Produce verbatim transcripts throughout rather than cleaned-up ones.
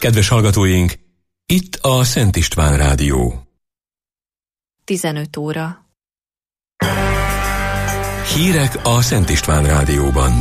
Kedves hallgatóink, itt a Szent István Rádió. tizenöt óra. Hírek a Szent István Rádióban.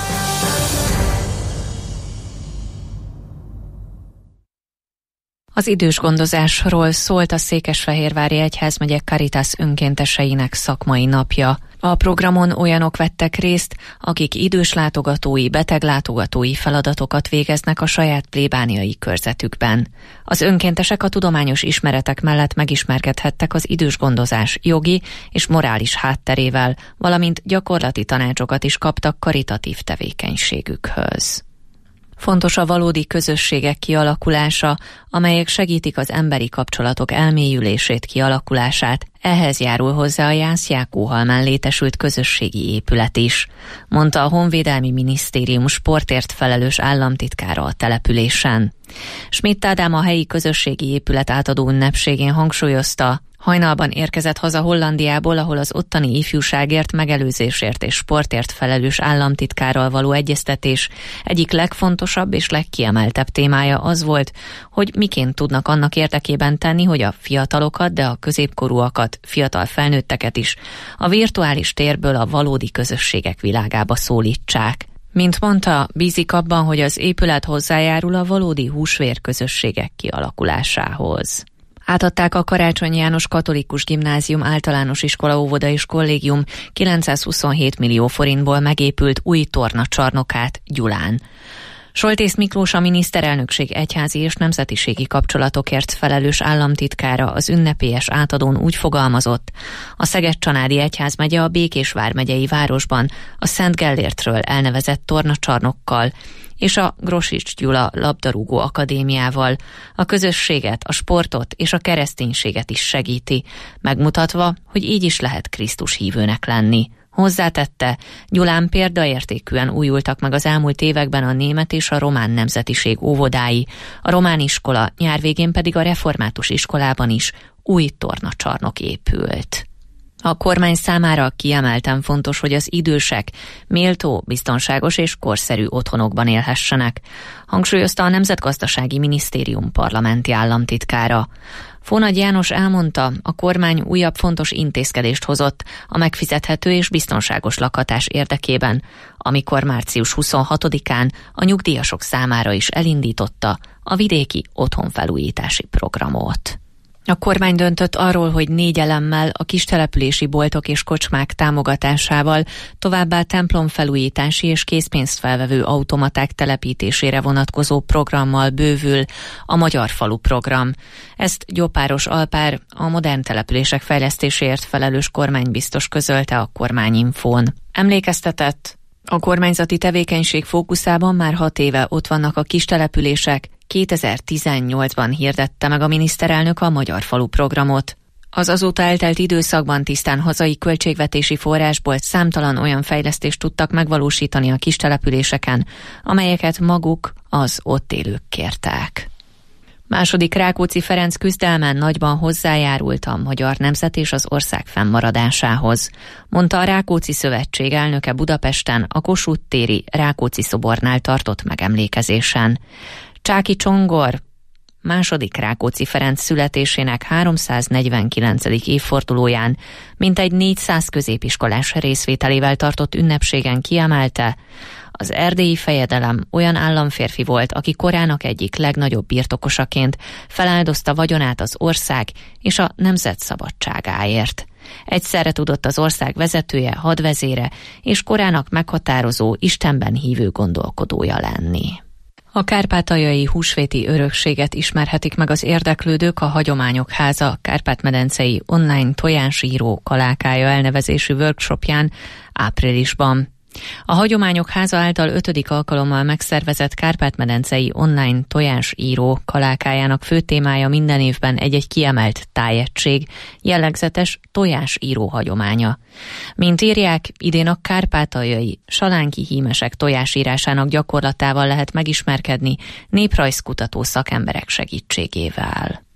Az idősgondozásról szólt a Székesfehérvári Egyházmegye Caritas önkénteseinek szakmai napja. A programon olyanok vettek részt, akik időslátogatói, beteglátogatói feladatokat végeznek a saját plébániai körzetükben. Az önkéntesek a tudományos ismeretek mellett megismerkedhettek az idősgondozás jogi és morális hátterével, valamint gyakorlati tanácsokat is kaptak karitatív tevékenységükhöz. Fontos a valódi közösségek kialakulása, amelyek segítik az emberi kapcsolatok elmélyülését, kialakulását. Ehhez járul hozzá a Jász Jákóhalmán létesült közösségi épület is, mondta a Honvédelmi Minisztérium sportért felelős államtitkára a településen. Schmidt Ádám a helyi közösségi épület átadó ünnepségén hangsúlyozta, hajnalban érkezett haza Hollandiából, ahol az ottani ifjúságért, megelőzésért és sportért felelős államtitkárral való egyeztetés egyik legfontosabb és legkiemeltebb témája az volt, hogy miként tudnak annak érdekében tenni, hogy a fiatalokat, de a középkorúakat, fiatal felnőtteket is a virtuális térből a valódi közösségek világába szólítsák. Mint mondta, bízik abban, hogy az épület hozzájárul a valódi húsvér közösségek kialakulásához. Átadták a Karácsony János Katolikus Gimnázium általános iskola, óvoda és kollégium kilencszázhuszonhét millió forintból megépült új tornacsarnokát Gyulán. Soltész Miklós, a miniszterelnökség egyházi és nemzetiségi kapcsolatokért felelős államtitkára az ünnepélyes átadón úgy fogalmazott, a Szeged-Csanádi Egyházmegye a Békés vármegyei városban a Szent Gellértről elnevezett tornacsarnokkal és a Grosics Gyula labdarúgó akadémiával a közösséget, a sportot és a kereszténységet is segíti, megmutatva, hogy így is lehet Krisztus hívőnek lenni. Hozzátette, Gyulán példaértékűen újultak meg az elmúlt években a német és a román nemzetiség óvodái, a román iskola, nyár végén pedig a református iskolában is új tornacsarnok épült. A kormány számára kiemelten fontos, hogy az idősek méltó, biztonságos és korszerű otthonokban élhessenek, hangsúlyozta a Nemzetgazdasági Minisztérium parlamenti államtitkára. Fónagy János elmondta, a kormány újabb fontos intézkedést hozott a megfizethető és biztonságos lakhatás érdekében, amikor március huszonhatodikán a nyugdíjasok számára is elindította a vidéki otthonfelújítási programot. A kormány döntött arról, hogy négy elemmel, a kistelepülési boltok és kocsmák támogatásával, továbbá templomfelújítási és készpénzt felvevő automaták telepítésére vonatkozó programmal bővül a Magyar Falu program. Ezt Gyopáros Alpár, a modern települések fejlesztéséért felelős kormánybiztos közölte a Kormányinfón. Emlékeztetett, a kormányzati tevékenység fókuszában már hat éve ott vannak a kistelepülések, kétezer-tizennyolcban hirdette meg a miniszterelnök a Magyar Falu programot. Az azóta eltelt időszakban tisztán hazai költségvetési forrásból számtalan olyan fejlesztést tudtak megvalósítani a kistelepüléseken, amelyeket maguk, az ott élők kértek. Második Rákóczi Ferenc küzdelmen nagyban hozzájárult a magyar nemzet és az ország fennmaradásához, mondta a Rákóczi Szövetség elnöke Budapesten a Kossuth téri Rákóczi szobornál tartott megemlékezésen. Csáky Csongor második Rákóczi Ferenc születésének háromszáznegyvenkilencedik évfordulóján mintegy négyszáz középiskolás részvételével tartott ünnepségen kiemelte, az erdélyi fejedelem olyan államférfi volt, aki korának egyik legnagyobb birtokosaként feláldozta vagyonát az ország és a nemzet szabadságáért. Egyszerre tudott az ország vezetője, hadvezére és korának meghatározó, Istenben hívő gondolkodója lenni. A kárpátaljai húsvéti örökséget ismerhetik meg az érdeklődők a Hagyományok Háza Kárpát-medencei online tojásíró kalákája elnevezésű workshopján áprilisban. A Hagyományok Háza által ötödik alkalommal megszervezett Kárpát-medencei online tojásíró kalákájának fő témája minden évben egy-egy kiemelt tájegység, jellegzetes tojásíró hagyománya. Mint írják, idén a kárpátaljai salánki hímesek tojásírásának gyakorlatával lehet megismerkedni néprajzkutató szakemberek segítségével.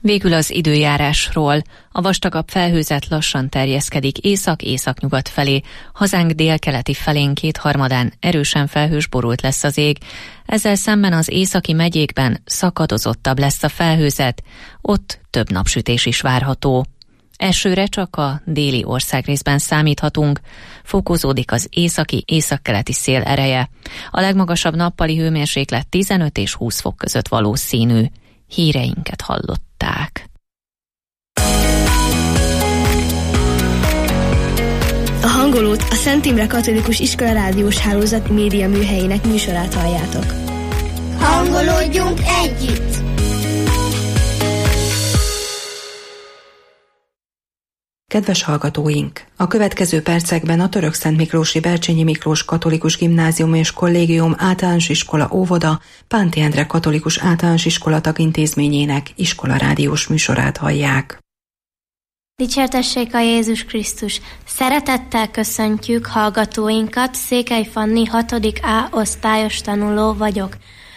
Végül az időjárásról. A vastagabb felhőzet lassan terjeszkedik észak-északnyugat felé, hazánk délkeleti felén kétharmadán erősen felhős borult lesz az ég, ezzel szemben az északi megyékben szakadozottabb lesz a felhőzet, ott több napsütés is várható. Esőre csak a déli országrészben számíthatunk, fokozódik az északi-északkeleti szél ereje. A legmagasabb nappali hőmérséklet tizenöt és húsz fok között valószínű. Híreinket hallották. A Hangolót, a Szent Imre Katolikus Iskola rádiós hálózat média műhelyének műsorát halljátok. Hangolódjunk együtt! Kedves hallgatóink! A következő percekben a Törökszentmiklósi Bercsényi Miklós Katolikus Gimnázium és Kollégium Általános Iskola Óvoda Pánti Endre Katolikus Általános Iskola tagintézményének iskolarádiós műsorát hallják. Dicsértessék a Jézus Krisztus! Szeretettel köszöntjük hallgatóinkat, Székely Fanni hatodik A osztályos tanuló vagyok.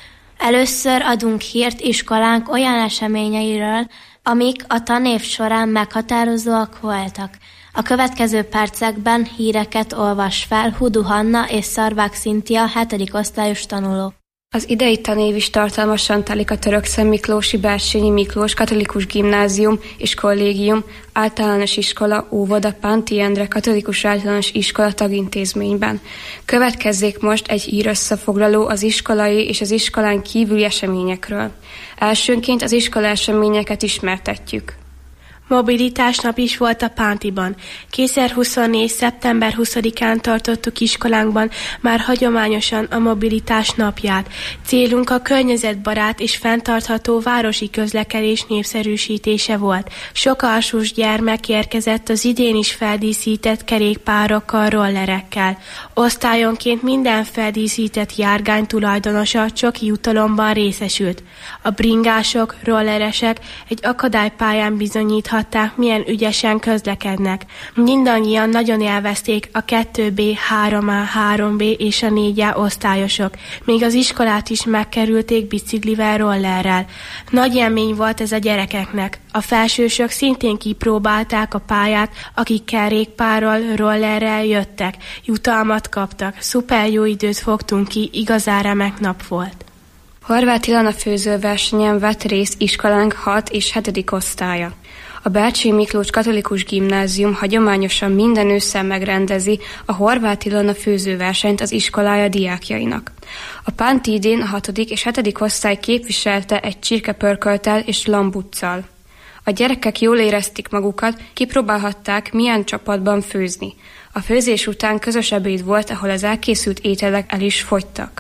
Először adunk hírt iskolánk olyan eseményeiről, amik a tanév során meghatározóak voltak. A következő percekben híreket olvas fel Hudu Hanna és Szarvák Szintia hetedik osztályos tanuló. Az idei tanév is tartalmasan telik a Törökszentmiklósi Bercsényi Miklós Katolikus Gimnázium és Kollégium Általános Iskola Óvoda Pánti Endre Katolikus Általános Iskola tagintézményben. Következzék most egy hírösszefoglaló az iskolai és az iskolán kívüli eseményekről. Elsőnként az iskola eseményeket ismertetjük. Mobilitás nap is volt a Pántiban. kétezer-huszonnégy. szeptember huszadikán tartottuk iskolánkban már hagyományosan a mobilitás napját. Célunk a környezetbarát és fenntartható városi közlekedés népszerűsítése volt. Sok alsós gyermek érkezett az idén is feldíszített kerékpárokkal, rollerekkel. Osztályonként minden feldíszített járgány tulajdonosa csoki jutalomban részesült. A bringások, rolleresek egy akadálypályán bizonyíthatták, milyen ügyesen közlekednek. Mindannyian nagyon élvezték a kettő B, három A, három B és a négy A osztályosok. Még az iskolát is megkerülték biciklivel, rollerrel. Nagy élmény volt ez a gyerekeknek. A felsősök szintén kipróbálták a pályát, akik kerékpárral, rollerrel jöttek. Jutalmat kaptak. Szuper jó időt fogtunk ki, igazán remek nap volt. Horváth Ilona főzőversenyen vett részt iskolánk hat és hetedik osztálya. A Bercsényi Miklós Katolikus Gimnázium hagyományosan minden ősszel megrendezi a Horváth Ilona főzőversenyt az iskolája diákjainak. A Pánti idén a hatodik és hetedik osztály képviselte egy csirkepörkölttel és lambuccal. A gyerekek jól érezték magukat, kipróbálhatták, milyen csapatban főzni. A főzés után közös ebéd volt, ahol az elkészült ételek el is fogytak.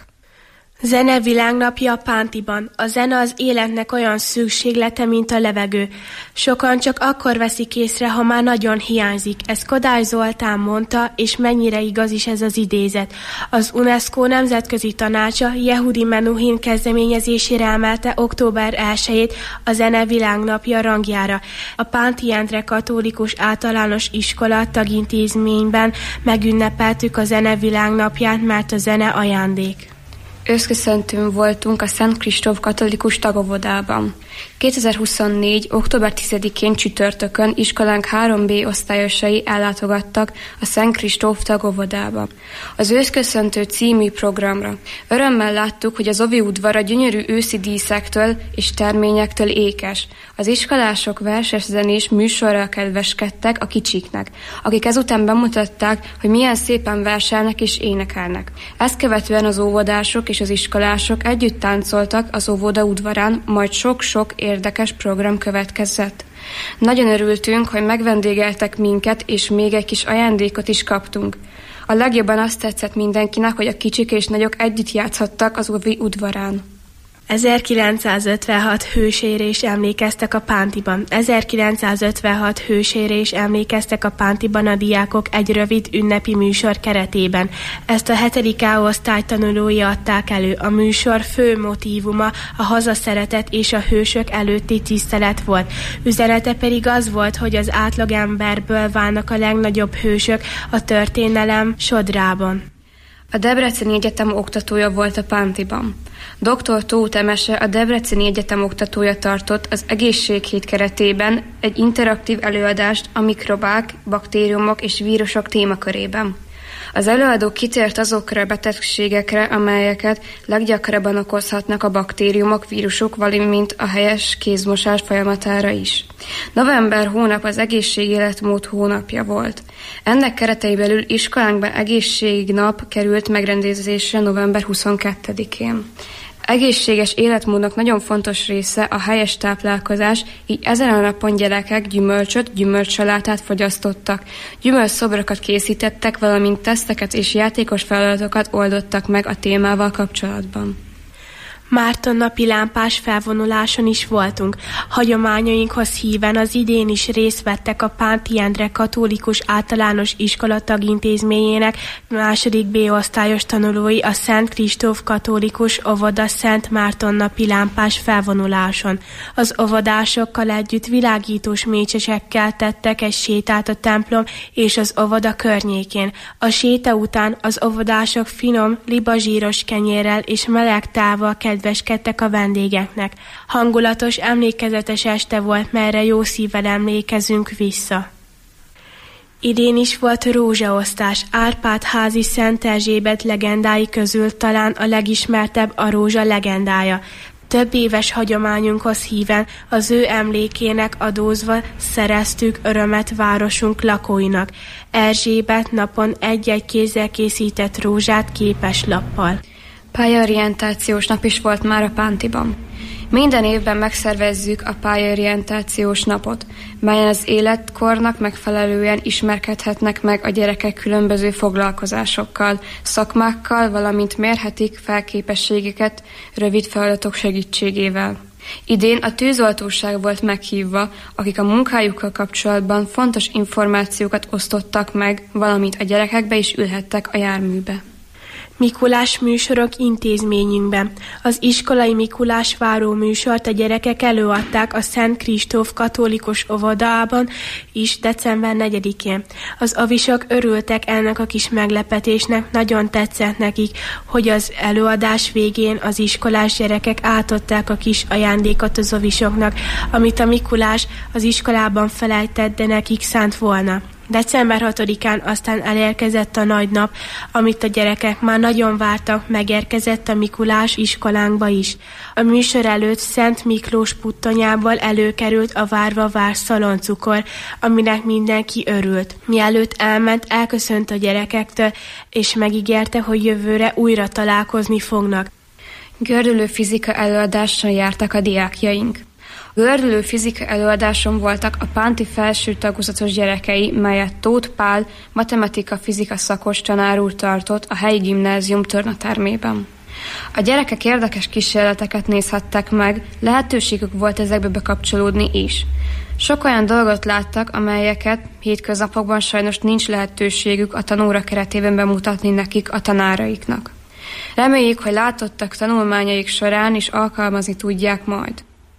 Zene világnapja a Pántiban. A zene az életnek olyan szükséglete, mint a levegő. Sokan csak akkor veszik észre, ha már nagyon hiányzik. Ezt Kodály Zoltán mondta, és mennyire igaz is ez az idézet. Az UNESCO Nemzetközi Tanácsa Yehudi Menuhin kezdeményezésére emelte október elsejét a zene világnapja rangjára. A Pánti Endre Katolikus Általános Iskola tagintézményben megünnepeltük a zene világnapját, mert a zene ajándék. Őszköszöntőn voltunk a Szent Kristóf Katolikus Tagóvodában. kétezer-huszonnégy. október tizedikén csütörtökön iskolánk három B osztályosai ellátogattak a Szent Kristóf Tagóvodába. Az Őszköszöntő című programra. Örömmel láttuk, hogy az ovi udvara gyönyörű őszi díszektől és terményektől ékes. Az iskolások verses-zenés műsorral kedveskedtek a kicsiknek, akik ezután bemutatták, hogy milyen szépen verselnek és énekelnek. Ezt követően az óvodások és az iskolások együtt táncoltak az óvoda udvarán, majd sok-sok érdekes program következett. Nagyon örültünk, hogy megvendégeltek minket, és még egy kis ajándékot is kaptunk. A legjobban azt tetszett mindenkinek, hogy a kicsik és nagyok együtt játszhattak az óvi udvarán. ezerkilencszázötvenhat hősére is emlékeztek a Pántiban. ezerkilencszázötvenhat hősére is emlékeztek a Pántiban a diákok egy rövid ünnepi műsor keretében. Ezt a hetedik A osztály tanulói adták elő. A műsor fő motívuma a hazaszeretet és a hősök előtti tisztelet volt. Üzenete pedig az volt, hogy az átlagemberből válnak a legnagyobb hősök a történelem sodrában. A Debreceni Egyetem oktatója volt a Pántiban. doktor Tóth Emese, a Debreceni Egyetem oktatója tartott az egészséghét keretében egy interaktív előadást a mikrobák, baktériumok és vírusok témakörében. Az előadó kitért azokra a betegségekre, amelyeket leggyakrabban okozhatnak a baktériumok, vírusok, valamint a helyes kézmosás folyamatára is. November hónap az egészségéletmód hónapja volt. Ennek keretei belül iskolánkban egészségnap került megrendezésre november huszonkettedikén. Egészséges életmódnak nagyon fontos része a helyes táplálkozás, így ezen a napon gyerekek gyümölcsöt, gyümölcssalátát fogyasztottak, gyümölcsszobrokat készítettek, valamint teszteket és játékos feladatokat oldottak meg a témával kapcsolatban. Márton napi lámpás felvonuláson is voltunk. Hagyományainkhoz híven az idén is részt vettek a Pánti Endre Katolikus Általános Iskola Tagintézményének második B-osztályos tanulói a Szent Kristóf Katolikus Óvoda Szent Márton napi lámpás felvonuláson. Az óvodásokkal együtt világítós mécsesekkel tettek egy sétát a templom és az óvoda környékén. A séta után az óvodások finom, libazsíros kenyérrel és meleg tával kedveskedtek a vendégeknek. Hangulatos, emlékezetes este volt, melyre jó szívvel emlékezünk vissza. Idén is volt rózsaosztás. Árpád házi Szent Erzsébet legendái közül talán a legismertebb a rózsa legendája. Több éves hagyományunkhoz híven az ő emlékének adózva szereztük örömet városunk lakóinak. Erzsébet napon egy-egy kézzel készített rózsát képeslappal. Pályaorientációs nap is volt már a Pántiban. Minden évben megszervezzük a pályaorientációs napot, melyen az életkornak megfelelően ismerkedhetnek meg a gyerekek különböző foglalkozásokkal, szakmákkal, valamint mérhetik felképességeket rövid feladatok segítségével. Idén a tűzoltóság volt meghívva, akik a munkájukkal kapcsolatban fontos információkat osztottak meg, valamint a gyerekek be is ülhettek a járműbe. Mikulás műsorok intézményünkben. Az iskolai Mikulás váró műsort a gyerekek előadták a Szent Kristóf Katolikus Óvodában is december negyedikén. Az avisok örültek ennek a kis meglepetésnek, nagyon tetszett nekik, hogy az előadás végén az iskolás gyerekek átadták a kis ajándékot az avisoknak, amit a Mikulás az iskolában felejtett, de nekik szánt volna. december hatodikán aztán elérkezett a nagy nap, amit a gyerekek már nagyon vártak, megérkezett a Mikulás iskolánkba is. A műsor előtt Szent Miklós puttonyából előkerült a várva vár szaloncukor, aminek mindenki örült. Mielőtt elment, elköszönt a gyerekektől, és megígérte, hogy jövőre újra találkozni fognak. Gördülő fizika előadással jártak a diákjaink. Gördülő fizika előadáson voltak a Pánti felső tagozatos gyerekei, melyet Tóth Pál matematika-fizika szakos tanár úr tartott a helyi gimnázium tornatermében. A gyerekek érdekes kísérleteket nézhettek meg, lehetőségük volt ezekbe bekapcsolódni is. Sok olyan dolgot láttak, amelyeket hétköznapokban sajnos nincs lehetőségük a tanóra keretében bemutatni nekik a tanáraiknak. Reméljük, hogy látottak tanulmányaik során is alkalmazni tudják majd.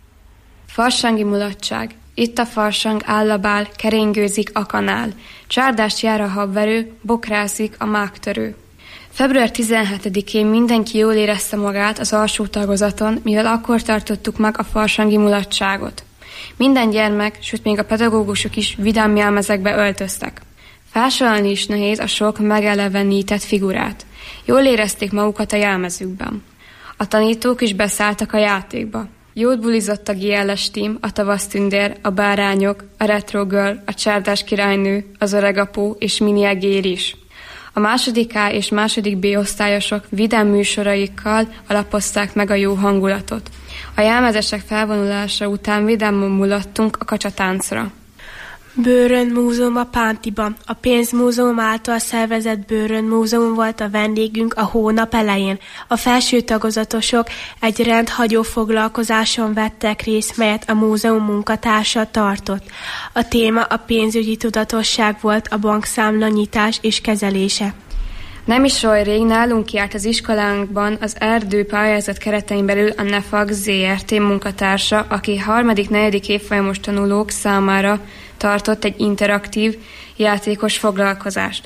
Farsangi mulatság. Itt a farsang állabál, keringőzik a kanál. Csárdást jár a habverő, bokrázik a mágtörő. február tizenhetedikén mindenki jól érezte magát az alsó tagozaton, mivel akkor tartottuk meg a farsangi mulatságot. Minden gyermek, sőt még a pedagógusok is vidám jelmezekbe öltöztek. Felsorolni is nehéz a sok megelevenített figurát. Jól érezték magukat a jelmezükben. A tanítók is beszálltak a játékba. Jót bulizott a gé el es tím, a tavasztündér, a bárányok, a retro girl, a csárdás királynő, az öregapó és mini egér is. A második A és második B osztályosok vidám műsoraikkal alapozták meg a jó hangulatot. A jelmezesek felvonulása után vidámon mulattunk a kacsatáncra. Bőrönd Múzeum a Pántiban. A Pénzmúzeum által szervezett Bőrönd Múzeum volt a vendégünk a hónap elején. A felső tagozatosok egy rendhagyó foglalkozáson vettek részt, melyet a múzeum munkatársa tartott. A téma a pénzügyi tudatosság volt, a bankszámla nyitás és kezelése. Nem is oly rég nálunk járt az iskolánkban az erdő pályázat keretein belül a Nefag zé er té munkatársa, aki harmadik-negyedik évfolyamos tanulók számára tartott egy interaktív, játékos foglalkozást.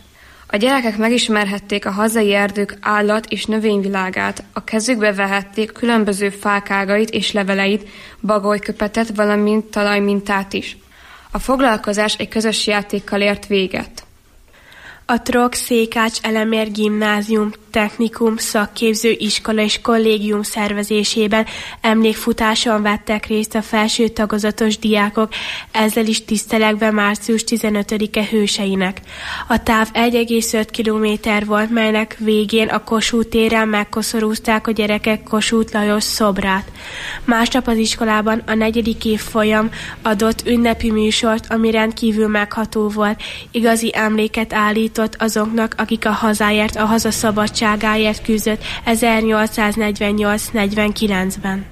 A gyerekek megismerhették a hazai erdők állat- és növényvilágát, a kezükbe vehették különböző fákágait és leveleit, bagolyköpetet, valamint talajmintát is. A foglalkozás egy közös játékkal ért véget. A Trogg-Székács-Elemér Gimnázium, Technikum, Szakképző Iskola és Kollégium szervezésében emlékfutáson vettek részt a felső tagozatos diákok, ezzel is tisztelegve március tizenötödike hőseinek. A táv egy egész öt kilométer volt, melynek végén a Kossuth téren megkoszorúzták a gyerekek Kossuth Lajos szobrát. Másnap az iskolában a negyedik évfolyam adott ünnepi műsort, ami rendkívül megható volt, igazi emléket állított azoknak, akik a hazáért, a haza szabadságáért küzdött ezernyolcszáznegyvennyolc negyvenkilencben.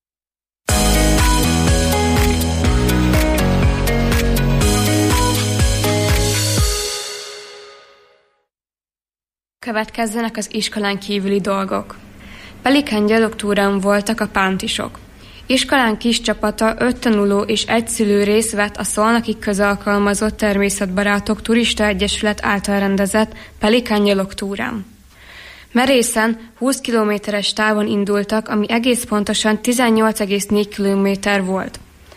Következzenek az iskolán kívüli dolgok. Pelikán gyalogtúrán voltak a pántisok. Iskolán kis csapata, öt tanuló és egy szülő részt vett a Szolnoki Közalkalmazott Természetbarátok Turista Egyesület által rendezett Pelikán gyalogtúrán. Merészen húsz kilométeres távon indultak, ami egész pontosan tizennyolc egész négy kilométer volt.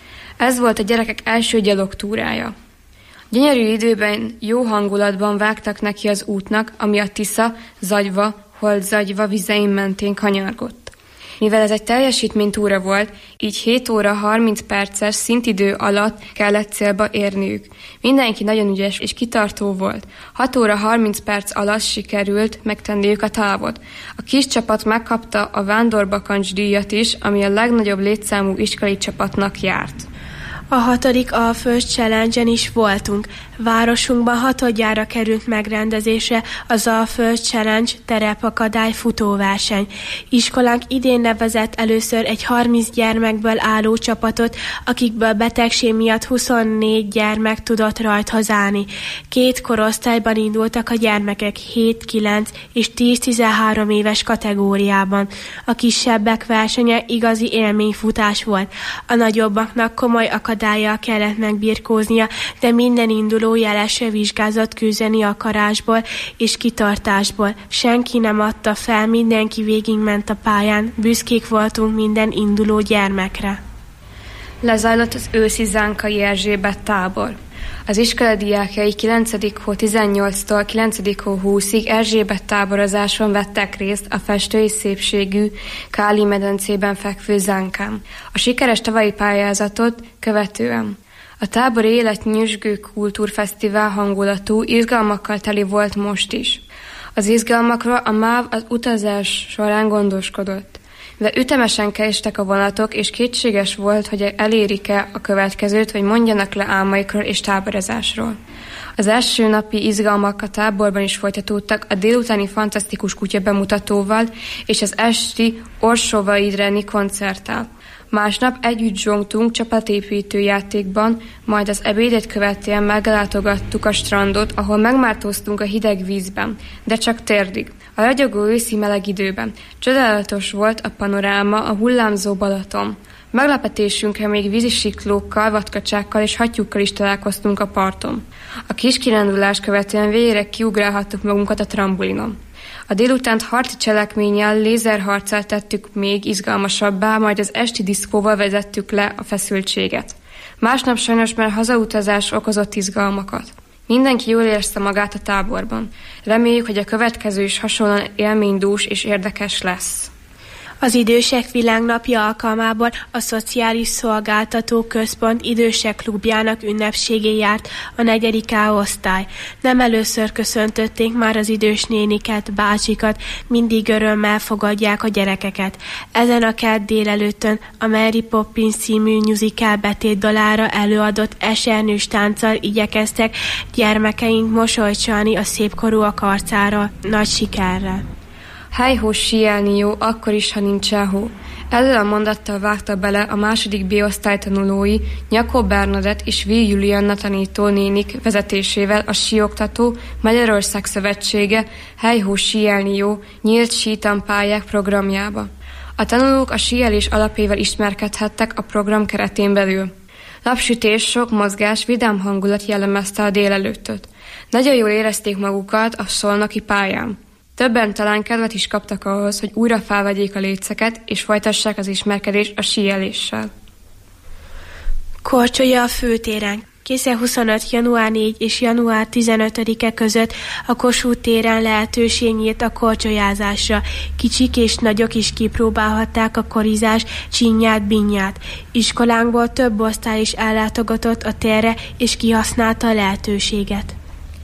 Ez volt a gyerekek első gyalogtúrája. Gyönyörű időben, jó hangulatban vágtak neki az útnak, ami a Tisza, Zagyva, Holt-Zagyva vizein mentén kanyargott. Mivel ez egy teljesítménytúra volt, így hét óra harminc perces szintidő alatt kellett célba érniük. Mindenki nagyon ügyes és kitartó volt. hat óra harminc perc alatt sikerült megtenniük a távot. A kis csapat megkapta a vándorbakancs díjat is, ami a legnagyobb létszámú iskolai csapatnak járt. A hatodik Alföld Challenge-en is voltunk. Városunkban hatodjára került megrendezésre az Alföld Challenge terepakadály futóverseny. Iskolánk idén nevezett először egy harminc gyermekből álló csapatot, akikből betegség miatt huszonnégy gyermek tudott rajthoz állni. Két korosztályban indultak a gyermekek, hét, kilenc és tíz tizenhárom éves kategóriában. A kisebbek versenye igazi élményfutás volt. A nagyobbaknak komoly akadállyal kellett megbirkóznia, de minden induló jelesre vizsgázott küzdeni akarásból és kitartásból. Senki nem adta fel, mindenki végigment a pályán. Büszkék voltunk minden induló gyermekre. Lezajlott az őszi Zánkai Erzsébet tábor. Az iskola diákjai kilencedik hó tizennyolctól kilencedik hó húszig Erzsébet táborozáson vettek részt a festői szépségű Káli medencében fekvő Zánkán. A sikeres tavalyi pályázatot követően a tábor élet nyüzsgő kultúrfesztivál hangulatú, izgalmakkal teli volt most is. Az izgalmakról a MÁV az utazás során gondoskodott. De ütemesen késtek a vonatok, és kétséges volt, hogy elérik-e a következőt, vagy mondjanak le álmaikról és táborozásról. Az első napi izgalmak a táborban is folytatódtak a délutáni fantasztikus kutya bemutatóval és az esti Orsova-Idreni koncerttel. Másnap együtt zsongtunk csapatépítő játékban, majd az ebédet követően meglátogattuk a strandot, ahol megmártóztunk a hideg vízben, de csak térdig, a ragyogó őszi meleg időben. Csodálatos volt a panoráma, a hullámzó Balaton. Meglepetésünkre még vízisiklókkal, vadkacsákkal és hattyúkkal is találkoztunk a parton. A kis kirándulást követően végre kiugrálhattuk magunkat a trambulinon. A délutánt harci cselekménnyel, lézerharccal tettük még izgalmasabbá, majd az esti diszkóval vezettük le a feszültséget. Másnap sajnos már hazautazás okozott izgalmakat. Mindenki jól érezte magát a táborban. Reméljük, hogy a következő is hasonlóan élménydús és érdekes lesz. Az Idősek Világnapja alkalmából a Szociális Szolgáltató Központ Idősek Klubjának ünnepségén járt a negyedik A osztály. Nem először köszöntötték már az idős néniket, bácsikat, mindig örömmel fogadják a gyerekeket. Ezen a kedd délelőttön a Mary Poppins című musical betétdalára előadott esernyős tánccal igyekeztek gyermekeink mosolyt csalni a szépkorúak arcára nagy sikerrel. Hely-hó síelni jó, akkor is, ha nincsen hó. Ezzel a mondattal vágta bele a második B-osztály tanulói Nyakó Bernadett és V. Julianna tanító nénik vezetésével a Síoktató Magyarország Szövetsége Hely-hó síelni jó nyílt sítampályák programjába. A tanulók a síelés alapjaival ismerkedhettek a program keretén belül. Napsütés, sok mozgás, vidám hangulat jellemezte a délelőttöt. Nagyon jól érezték magukat a szolnoki pályán. Többen talán kedvet is kaptak ahhoz, hogy újra felvegyék a léceket, és folytassák az ismerkedést a síeléssel. Korcsolya a főtéren. kétezer-huszonöt. január negyedike és január tizenötödike között a Kossuth téren lehetőség nyílt a korcsolyázásra. Kicsik és nagyok is kipróbálhatták a korizás csinyát, binyát. Iskolánkból több osztály is ellátogatott a térre és kihasználta a lehetőséget.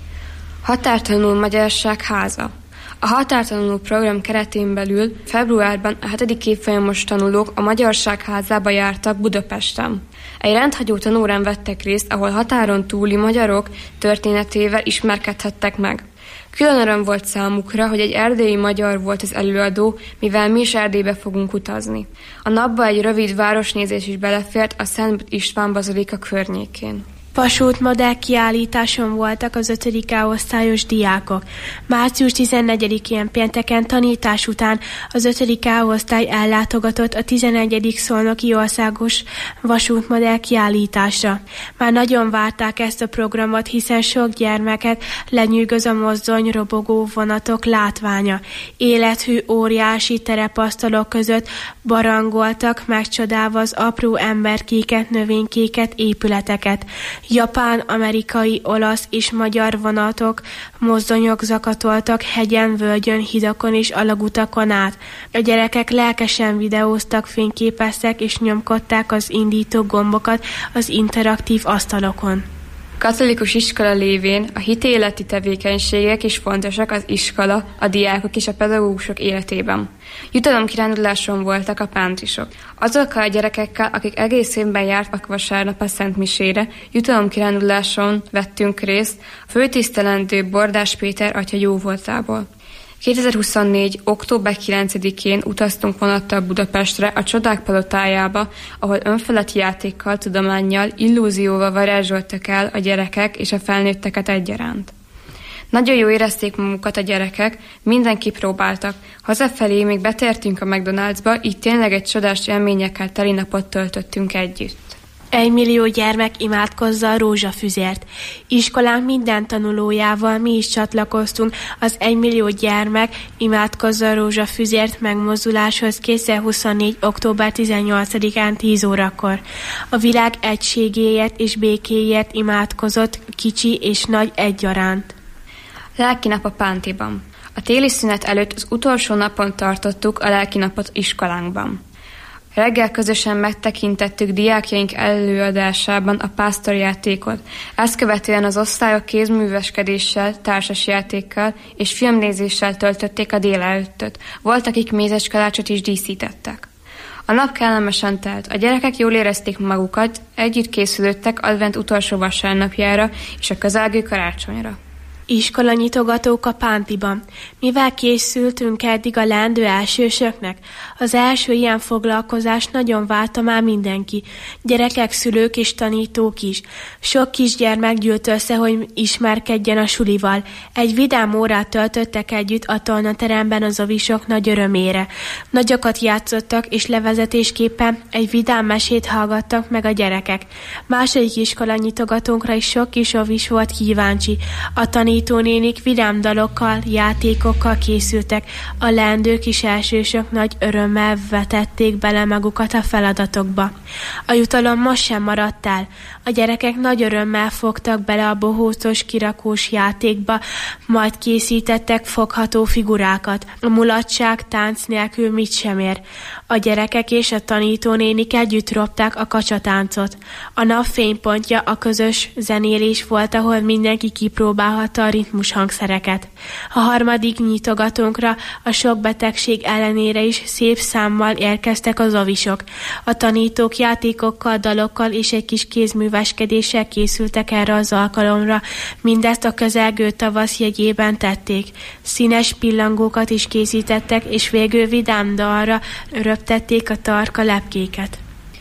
Határtanul Magyarság háza. A határtanuló program keretén belül februárban a hetedik évfolyamos tanulók a Magyarság házába jártak Budapesten. Egy rendhagyó tanórán vettek részt, ahol határon túli magyarok történetével ismerkedhettek meg. Külön öröm volt számukra, hogy egy erdélyi magyar volt az előadó, mivel mi is Erdélybe fogunk utazni. A napba egy rövid városnézés is belefért a Szent István bazilika környékén. Vasútmodell kiállításon voltak az ötödik A osztályos diákok. március tizennegyedikén pénteken tanítás után az ötödik A osztály ellátogatott a tizenegyedik szolnoki országos vasútmodell kiállításra. Már nagyon várták ezt a programot, hiszen sok gyermeket lenyűgöz a mozdony robogó vonatok látványa. Élethű óriási terepasztalok között barangoltak, megcsodálva az apró emberkéket, növénykéket, épületeket. Japán, amerikai, olasz és magyar vonatok, mozdonyok zakatoltak hegyen, völgyön, hidakon és alagutakon át. A gyerekek lelkesen videóztak, fényképeztek és nyomkodták az indító gombokat az interaktív asztalokon. Katolikus iskola lévén a hitéleti tevékenységek is fontosak az iskola, a diákok és a pedagógusok életében. Jutalomkiránduláson voltak a pántisok. Azokkal a gyerekekkel, akik egész évben jártak vasárnap a Szent Misére, jutalomkiránduláson vettünk részt a főtisztelendő Bordás Péter atya jóvoltából. kétezer-huszonnégy. október kilencedikén utaztunk vonattal Budapestre, a Csodák palotájába, ahol önfelett játékkal, tudománnyal, illúzióval varázsoltak el a gyerekek és a felnőtteket egyaránt. Nagyon jó érezték magukat a gyerekek, mindenki próbáltak. Hazafelé még betértünk a McDonald'sba, így tényleg egy csodás élményekkel teli napot töltöttünk együtt. Egy millió gyermek imádkozza a rózsafüzért. Iskolánk minden tanulójával mi is csatlakoztunk az egymillió gyermek imádkozza a rózsafüzért megmozduláshoz kétezer-huszonnégy. október tizennyolcadikán tíz órakor. A világ egységéért és békéért imádkozott kicsi és nagy egyaránt. Lelkinap a Pántiban. A téli szünet előtt az utolsó napon tartottuk a lelkinapot iskolánkban. Reggel közösen megtekintettük diákjaink előadásában a pásztorjátékot. Ezt követően az osztályok kézműveskedéssel, társasjátékkal és filmnézéssel töltötték a délelőttöt. Volt, akik mézes kalácsot is díszítettek. A nap kellemesen telt. A gyerekek jól érezték magukat, együtt készülődtek advent utolsó vasárnapjára és a közelgő karácsonyra. Iskola nyitogatók a Pántiban. Mivel készültünk eddig a leendő elsősöknek? Az első ilyen foglalkozás nagyon várta már mindenki. Gyerekek, szülők és tanítók is. Sok kisgyermek gyűlt össze, hogy ismerkedjen a sulival. Egy vidám órát töltöttek együtt a tornateremben az ovisok nagy örömére. Nagyokat játszottak, és levezetésképpen egy vidám mesét hallgattak meg a gyerekek. Második iskola nyitogatónkra is sok kis ovis volt kíváncsi. A tanítónénik vidám dalokkal, játékokkal készültek, a leendő kis elsősök nagy örömmel vetették bele magukat a feladatokba. A jutalom most sem maradt el. A gyerekek nagy örömmel fogtak bele a bohócos, kirakós játékba, majd készítettek fogható figurákat. A mulatság tánc nélkül mit sem ér. A gyerekek és a tanítónénik együtt ropták a kacsatáncot. A nap fénypontja a közös zenélés volt, ahol mindenki kipróbálhatta a ritmus hangszereket. A harmadik nyitogatónkra a sok betegség ellenére is szép számmal érkeztek az ovisok. A tanítók játékokkal, dalokkal és egy kis kézműveskedéssel készültek erre az alkalomra. Mindezt a közelgő tavasz jegyében tették. Színes pillangókat is készítettek, és végül vidám dalra röptették a tarka lepkéket.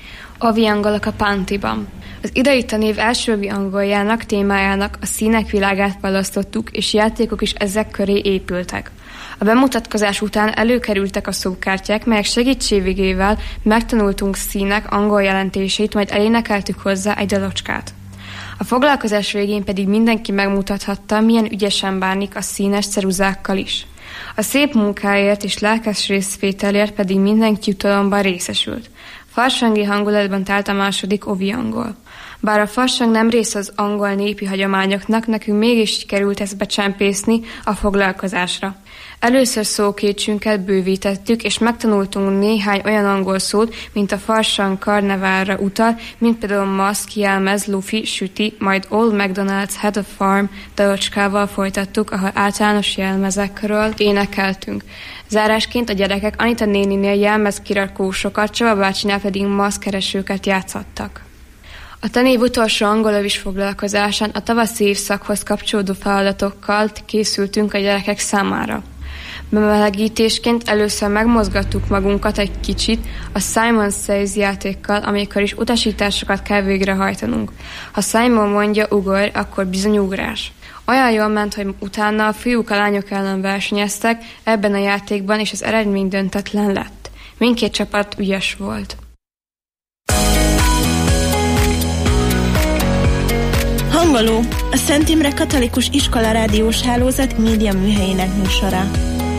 Ovi angolok a Pántiban. Az idei tanév első angoljának témájának a színek világát választottuk, és játékok is ezek köré épültek. A bemutatkozás után előkerültek a szókártyák, melyek segítségével megtanultunk színek angol jelentését, majd elénekeltük hozzá egy dalocskát. A foglalkozás végén pedig mindenki megmutathatta, milyen ügyesen bánik a színes ceruzákkal is. A szép munkáért és lelkes részvételért pedig mindenki jutalomban részesült. Farsangi hangulatban telt a második ovi angol. Bár a farsang nem része az angol népi hagyományoknak, nekünk mégis sikerült ezt becsempészni a foglalkozásra. Először szókécsünket bővítettük, és megtanultunk néhány olyan angol szót, mint a farsang karneválra utal, mint például maszk, jelmez, lufi, süti, majd Old MacDonald's had a farm dalocskával folytattuk, ahol általános jelmezekről énekeltünk. Zárásként a gyerekek Anita néninél jelmezkirakósokat, Csaba bácsinál pedig maszkkeresőket játszottak. A tanév utolsó angolövis foglalkozásán a tavaszi évszakhoz kapcsolódó feladatokkal készültünk a gyerekek számára. Bemelegítésként először megmozgattuk magunkat egy kicsit a Simon Says játékkal, amikor is utasításokat kell végrehajtanunk. Ha Simon mondja ugorj, akkor bizony ugrás. Olyan jól ment, hogy utána a fiúk a lányok ellen versenyeztek ebben a játékban, és az eredmény döntetlen lett. Mindkét csapat ügyes volt. Hangoló, a Szent Imre Katolikus Iskola rádiós hálózat média műhelyének műsora.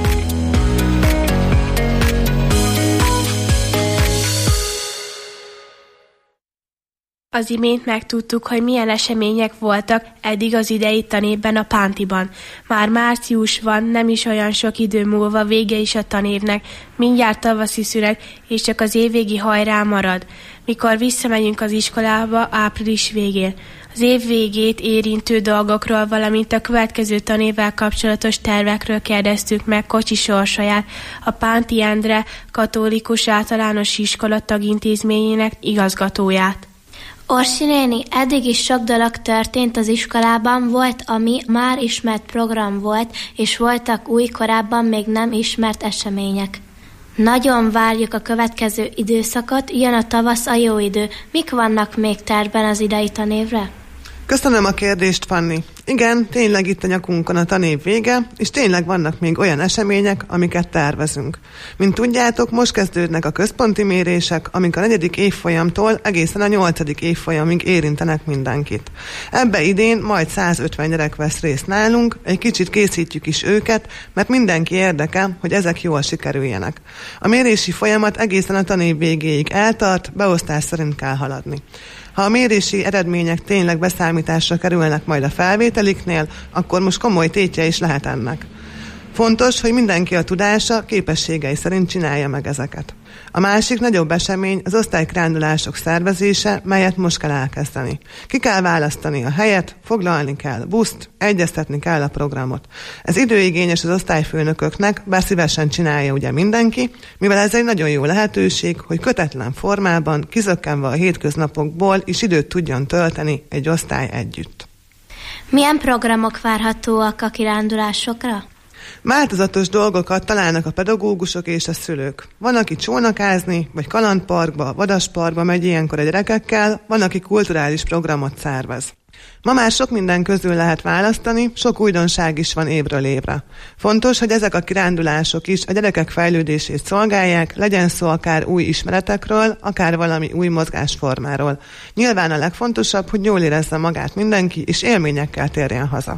Az imént megtudtuk, hogy milyen események voltak eddig az idei tanévben a Pántiban. Már március van, nem is olyan sok idő múlva vége is a tanévnek, mindjárt tavaszi szünet, és csak az évvégi hajrá marad, mikor visszamegyünk az iskolába április végén. Az év végét érintő dolgokról, valamint a következő tanévvel kapcsolatos tervekről kérdeztük meg Kocsi Sorsaját, a Pánti Endre Katolikus Általános Iskola tagintézményének igazgatóját. Orsi néni, eddig is sok dolog történt az iskolában, volt, ami már ismert program volt, és voltak új, korábban még nem ismert események. Nagyon várjuk a következő időszakot, jön a tavasz, a jó idő. Mik vannak még tervben az idei tanévre? Köszönöm a kérdést, Fanni. Igen, tényleg itt a nyakunkon a tanév vége, és tényleg vannak még olyan események, amiket tervezünk. Mint tudjátok, most kezdődnek a központi mérések, amik a negyedik évfolyamtól egészen a nyolcadik évfolyamig érintenek mindenkit. Ebbe idén majd százötven gyerek vesz részt nálunk, egy kicsit készítjük is őket, mert mindenki érdeke, hogy ezek jól sikerüljenek. A mérési folyamat egészen a tanév végéig eltart, beosztás szerint kell haladni. Ha a mérési eredmények tényleg beszámításra kerülnek majd a felvételiknél, akkor most komoly tétje is lehet ennek. Fontos, hogy mindenki a tudása, képességei szerint csinálja meg ezeket. A másik nagyobb esemény az osztálykirándulások szervezése, melyet most kell elkezdeni. Ki kell választani a helyet, foglalni kell buszt, egyeztetni kell a programot. Ez időigényes az osztályfőnököknek, bár szívesen csinálja ugye mindenki, mivel ez egy nagyon jó lehetőség, hogy kötetlen formában, kizökkenve a hétköznapokból is időt tudjon tölteni egy osztály együtt. Milyen programok várhatóak a kirándulásokra? Változatos dolgokat találnak a pedagógusok és a szülők. Van, aki csónakázni, vagy kalandparkba, vadasparkba megy ilyenkor a gyerekekkel, van, aki kulturális programot szervez. Ma már sok minden közül lehet választani, sok újdonság is van évről évre. Fontos, hogy ezek a kirándulások is a gyerekek fejlődését szolgálják, legyen szó akár új ismeretekről, akár valami új mozgásformáról. Nyilván a legfontosabb, hogy jól érezze magát mindenki, és élményekkel térjen haza.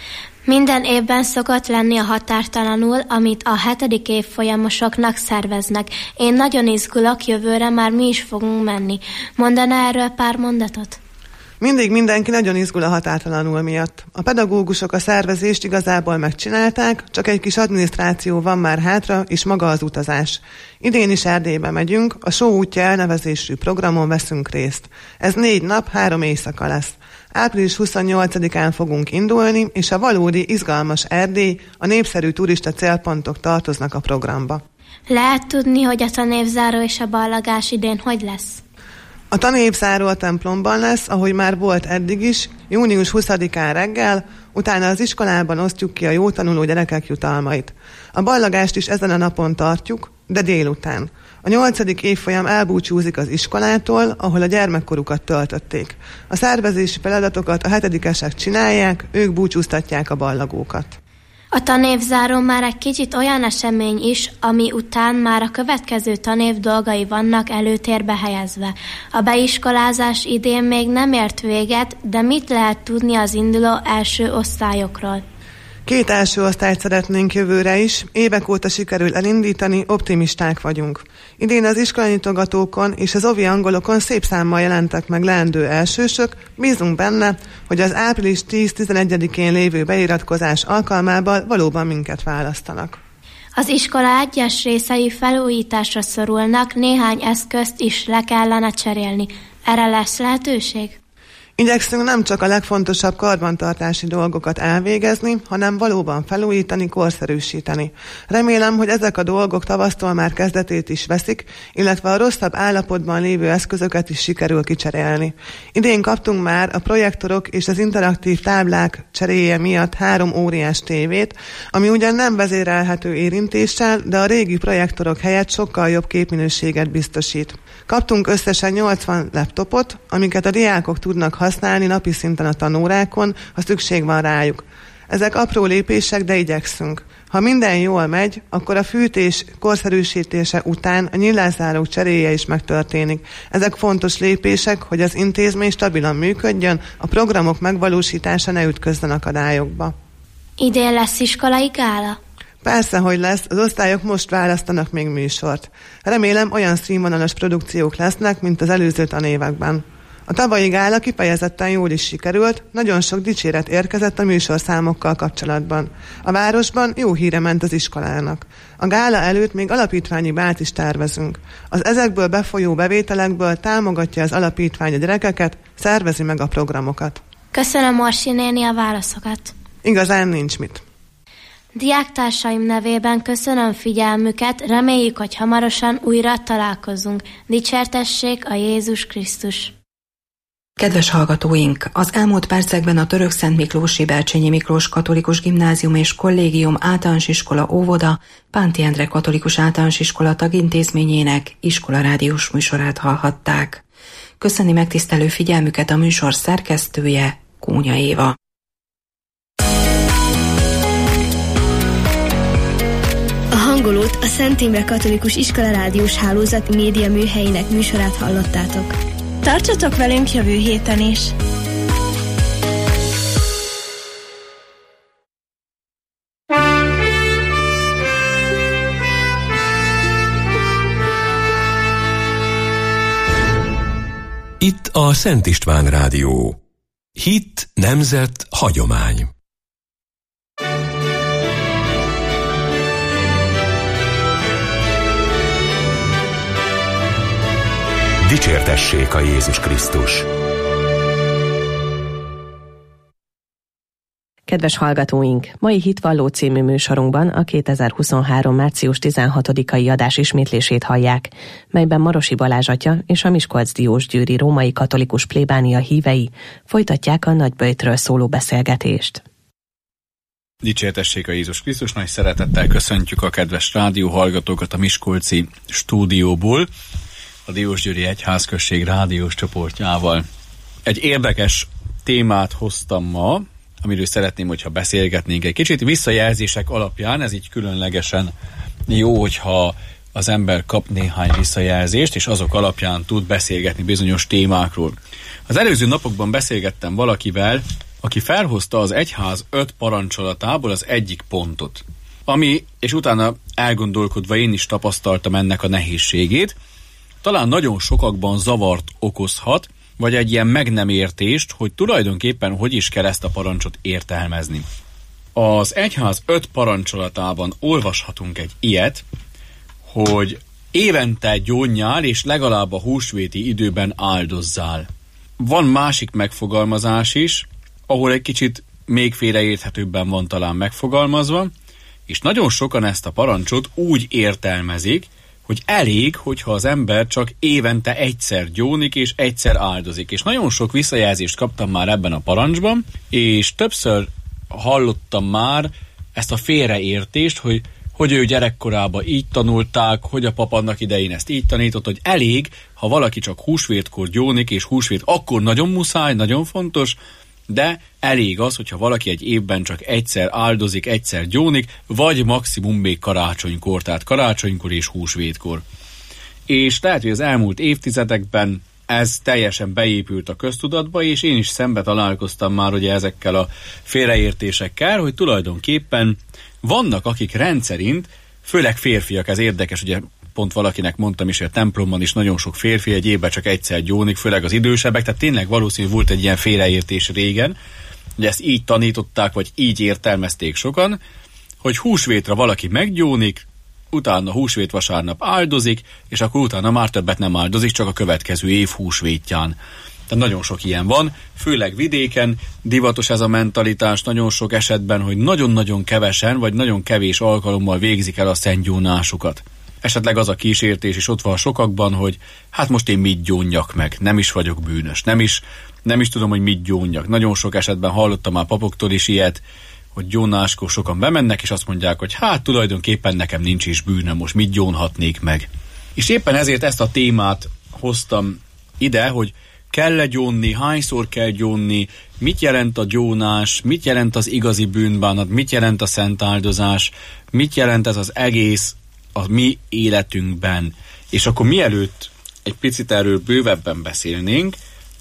Minden évben szokott lenni a határtalanul, amit a hetedik évfolyamosoknak szerveznek. Én nagyon izgulok, jövőre már mi is fogunk menni. Mondaná erről pár mondatot? Mindig mindenki nagyon izgul a határtalanul miatt. A pedagógusok a szervezést igazából megcsinálták, csak egy kis adminisztráció van már hátra, és maga az utazás. Idén is Erdélybe megyünk, a Só útja elnevezésű programon veszünk részt. Ez négy nap, három éjszaka lesz. április huszonnyolcadikán fogunk indulni, és a valódi izgalmas Erdély, a népszerű turista célpontok tartoznak a programba. Lehet tudni, hogy a tanévzáró és a ballagás idén hogy lesz? A tanévzáró a templomban lesz, ahogy már volt eddig is, június huszadikán reggel, utána az iskolában osztjuk ki a jó tanuló gyerekek jutalmait. A ballagást is ezen a napon tartjuk, de délután. A nyolcadik évfolyam elbúcsúzik az iskolától, ahol a gyermekkorukat töltötték. A szervezési feladatokat a hetedikesek csinálják, ők búcsúztatják a ballagókat. A tanévzáró már egy kicsit olyan esemény is, ami után már a következő tanév dolgai vannak előtérbe helyezve. A beiskolázás idén még nem ért véget, de mit lehet tudni az induló első osztályokról? Két első osztályt szeretnénk jövőre is, évek óta sikerül elindítani, optimisták vagyunk. Idén az iskolanyitogatókon és az ovi angolokon szép számmal jelentek meg leendő elsősök, bízunk benne, hogy az április tíz-tizenegyedikén lévő beiratkozás alkalmával valóban minket választanak. Az iskola egyes részei felújításra szorulnak, néhány eszközt is le kellene cserélni. Erre lesz lehetőség? Igyekszünk nem csak a legfontosabb karbantartási dolgokat elvégezni, hanem valóban felújítani, korszerűsíteni. Remélem, hogy ezek a dolgok tavasztól már kezdetét is veszik, illetve a rosszabb állapotban lévő eszközöket is sikerül kicserélni. Idén kaptunk már a projektorok és az interaktív táblák cseréje miatt három óriás tévét, ami ugyan nem vezérelhető érintéssel, de a régi projektorok helyett sokkal jobb képminőséget biztosít. Kaptunk összesen nyolcvan laptopot, amiket a diákok tudnak használni napi szinten a tanórákon, ha szükség van rájuk. Ezek apró lépések, de igyekszünk. Ha minden jól megy, akkor a fűtés korszerűsítése után a nyílászárók cseréje is megtörténik. Ezek fontos lépések, hogy az intézmény stabilan működjön, a programok megvalósítása ne ütközzen akadályokba. Idén lesz iskolai gála? Persze, hogy lesz, az osztályok most választanak még műsort. Remélem olyan színvonalas produkciók lesznek, mint az előző tanévekben. A tavalyi gála kifejezetten jól is sikerült, nagyon sok dicséret érkezett a műsorszámokkal kapcsolatban. A városban jó híre ment az iskolának. A gála előtt még alapítványi bált is tervezünk. Az ezekből befolyó bevételekből támogatja az alapítvány a gyerekeket, szervezi meg a programokat. Köszönöm, Orsi néni, a válaszokat. Igazán nincs mit. Diáktársaim nevében köszönöm figyelmüket, reméljük, hogy hamarosan újra találkozunk. Dicsértessék a Jézus Krisztus! Kedves hallgatóink! Az elmúlt percekben a Törökszentmiklósi Bercsényi Miklós Katolikus Gimnázium és Kollégium Általános Iskola Óvoda Pánti Endre Katolikus Általános Iskola tagintézményének iskolarádiós műsorát hallhatták. Köszöni megtisztelő figyelmüket a műsor szerkesztője, Kónya Éva. A hangolót a Szent Imre Katolikus Iskola Rádiós Hálózat média műhelyének műsorát hallottátok. Tartsatok velünk jövő héten is! Itt a Szent István Rádió. Hit, nemzet, hagyomány. Dicsértessék a Jézus Krisztus! Kedves hallgatóink! Mai Hitvalló című műsorunkban a kétezer-huszonhárom. március tizenhatodikai adás ismétlését hallják, melyben Marosi Balázs atya és a Miskolcdiósgyőri római katolikus plébánia hívei folytatják a Nagyböjtről szóló beszélgetést. Dicsértessék a Jézus Krisztus! Nagy szeretettel köszöntjük a kedves rádióhallgatókat a miskolci stúdióból, a Diósgyőri Egyházközség rádiós csoportjával. Egy érdekes témát hoztam ma, amiről szeretném, hogyha beszélgetnénk egy kicsit. Visszajelzések alapján ez így különlegesen jó, hogyha az ember kap néhány visszajelzést, és azok alapján tud beszélgetni bizonyos témákról. Az előző napokban beszélgettem valakivel, aki felhozta az egyház öt parancsolatából az egyik pontot, ami, és utána elgondolkodva én is tapasztaltam ennek a nehézségét, talán nagyon sokakban zavart okozhat, vagy egy ilyen meg nem értést, hogy tulajdonképpen hogy is kell ezt a parancsot értelmezni. Az egyház öt parancsolatában olvashatunk egy ilyet, hogy évente gyónjál és legalább a húsvéti időben áldozzál. Van másik megfogalmazás is, ahol egy kicsit még félreérthetőbben van talán megfogalmazva, és nagyon sokan ezt a parancsot úgy értelmezik, hogy elég, hogyha az ember csak évente egyszer gyónik és egyszer áldozik. És nagyon sok visszajelzést kaptam már ebben a parancsban, és többször hallottam már ezt a félreértést, hogy hogy ő gyerekkorában így tanulták, hogy a pap annak idején ezt így tanított, hogy elég, ha valaki csak húsvétkor gyónik, és húsvét akkor nagyon muszáj, nagyon fontos, de elég az, hogyha valaki egy évben csak egyszer áldozik, egyszer gyónik, vagy maximum még karácsonykor, tehát karácsonykor és húsvétkor. És lehet, hogy az elmúlt évtizedekben ez teljesen beépült a köztudatba, és én is szembe találkoztam már ugye ezekkel a félreértésekkel, hogy tulajdonképpen vannak, akik rendszerint, főleg férfiak, ez érdekes, ugye pont valakinek mondtam is, hogy a templomban is nagyon sok férfi egy évben csak egyszer gyónik, főleg az idősebbek, tehát tényleg valószínűleg volt egy ilyen félreértés régen, hogy ezt így tanították, vagy így értelmezték sokan, hogy húsvétra valaki meggyónik, utána húsvét vasárnap áldozik, és akkor utána már többet nem áldozik, csak a következő év húsvétján. Tehát nagyon sok ilyen van, főleg vidéken divatos ez a mentalitás nagyon sok esetben, hogy nagyon-nagyon kevesen, vagy nagyon kevés alkalommal végzik el a szentgyónásukat. Esetleg az a kísértés is ott van sokakban, hogy hát most én mit gyónjak meg, nem is vagyok bűnös, nem is, nem is tudom, hogy mit gyónjak. Nagyon sok esetben hallottam már papoktól is ilyet, hogy gyónáskor sokan bemennek, és azt mondják, hogy hát tulajdonképpen nekem nincs is bűnöm, most mit gyónhatnék meg. És éppen ezért ezt a témát hoztam ide, hogy kell-e gyónni, hányszor kell gyónni, mit jelent a gyónás, mit jelent az igazi bűnbánat, mit jelent a szent áldozás, mit jelent ez az egész a mi életünkben. És akkor mielőtt egy picit erről bővebben beszélnénk,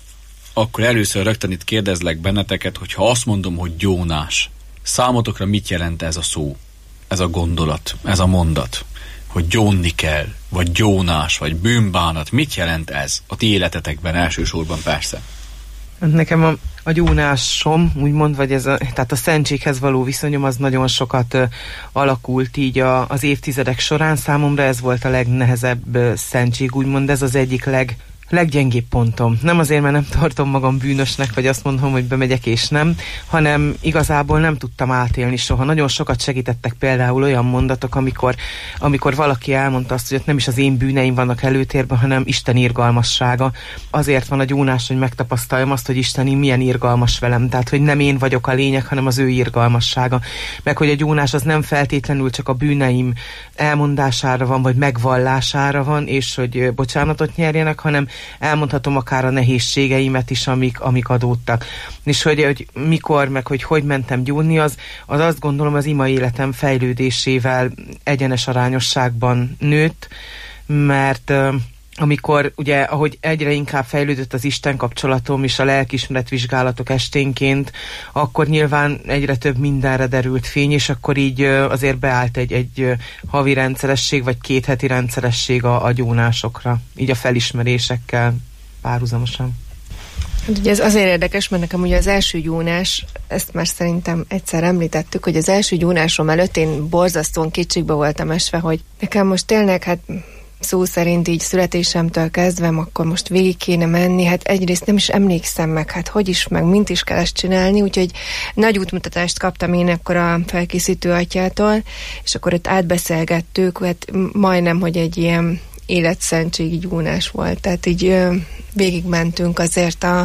akkor először rögtön itt kérdezlek benneteket, hogy ha azt mondom, hogy gyónás, számotokra mit jelent ez a szó, ez a gondolat, ez a mondat, hogy gyónni kell, vagy gyónás, vagy bűnbánat, mit jelent ez a ti életetekben elsősorban persze? Nekem a, a gyónásom, úgymond, vagy ez a, tehát a szentséghez való viszonyom az nagyon sokat uh, alakult így a, az évtizedek során. Számomra ez volt a legnehezebb uh, szentség, úgymond ez az egyik leg leggyengébb pontom. Nem azért, mert nem tartom magam bűnösnek, vagy azt mondom, hogy bemegyek és nem, hanem igazából nem tudtam átélni soha. Nagyon sokat segítettek például olyan mondatok, amikor, amikor valaki elmondta azt, hogy nem is az én bűneim vannak előtérben, hanem Isten irgalmassága. Azért van a gyónás, hogy megtapasztaljam azt, hogy Isten milyen irgalmas velem. Tehát, hogy nem én vagyok a lényeg, hanem az ő irgalmassága. Meg, hogy a gyónás az nem feltétlenül csak a bűneim elmondására van, vagy megvallására van, és hogy bocsánatot nyerjenek, hanem elmondhatom akár a nehézségeimet is, amik, amik adódtak. És hogy, hogy mikor, meg hogy hogy mentem gyónni, az, az azt gondolom az ima életem fejlődésével egyenes arányosságban nőtt, mert amikor ugye, ahogy egyre inkább fejlődött az Isten kapcsolatom és a lelkiismeret vizsgálatok esténként, akkor nyilván egyre több mindenre derült fény, és akkor így azért beállt egy, egy havi rendszeresség, vagy két heti rendszeresség a, a gyónásokra, így a felismerésekkel párhuzamosan. Ugye ez azért érdekes, mert nekem ugye az első gyónás, ezt már szerintem egyszer említettük, hogy az első gyónásom előtt én borzasztóan kétségbe voltam esve, hogy nekem most tényleg, hát szó szerint így születésemtől kezdve, akkor most végig kéne menni, hát egyrészt nem is emlékszem meg, hát hogy is, meg mint is kell ezt csinálni, úgyhogy nagy útmutatást kaptam én akkor a felkészítő atyától, és akkor ott átbeszélgettük, hát majdnem, hogy egy ilyen életszentségi gyónás volt, tehát így végigmentünk azért a,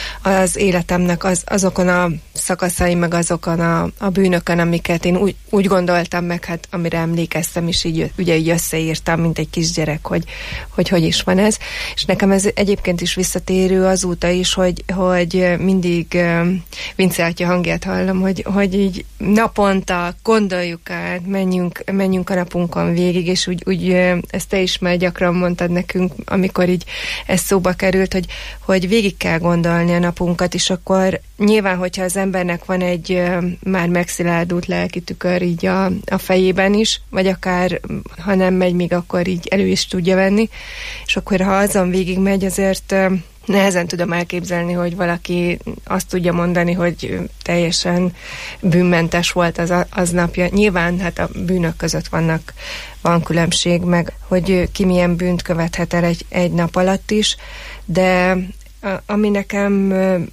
az életemnek az, azokon a szakaszai, meg azokon a, a bűnökön, amiket én úgy, úgy gondoltam meg, hát amire emlékeztem, és így, ugye így összeírtam, mint egy kisgyerek, hogy, hogy hogy is van ez. És nekem ez egyébként is visszatérő azóta is, hogy, hogy mindig Vince atya hangját hallom, hogy, hogy így naponta gondoljuk át, menjünk, menjünk a napunkon végig, és úgy, úgy ezt te is már gyakran mondtad nekünk, amikor így ez szóba került, hogy, hogy végig kell gondolni a napunkat, és akkor nyilván, hogyha az embernek van egy uh, már megszilárdult lelki tükör így a, a fejében is, vagy akár, ha nem megy még, akkor így elő is tudja venni, és akkor ha azon végig megy, azért uh, nehezen tudom elképzelni, hogy valaki azt tudja mondani, hogy teljesen bűnmentes volt az, az napja. Nyilván hát a bűnök között vannak, van különbség, meg hogy ki milyen bűnt követhet el egy, egy nap alatt is, de a, ami nekem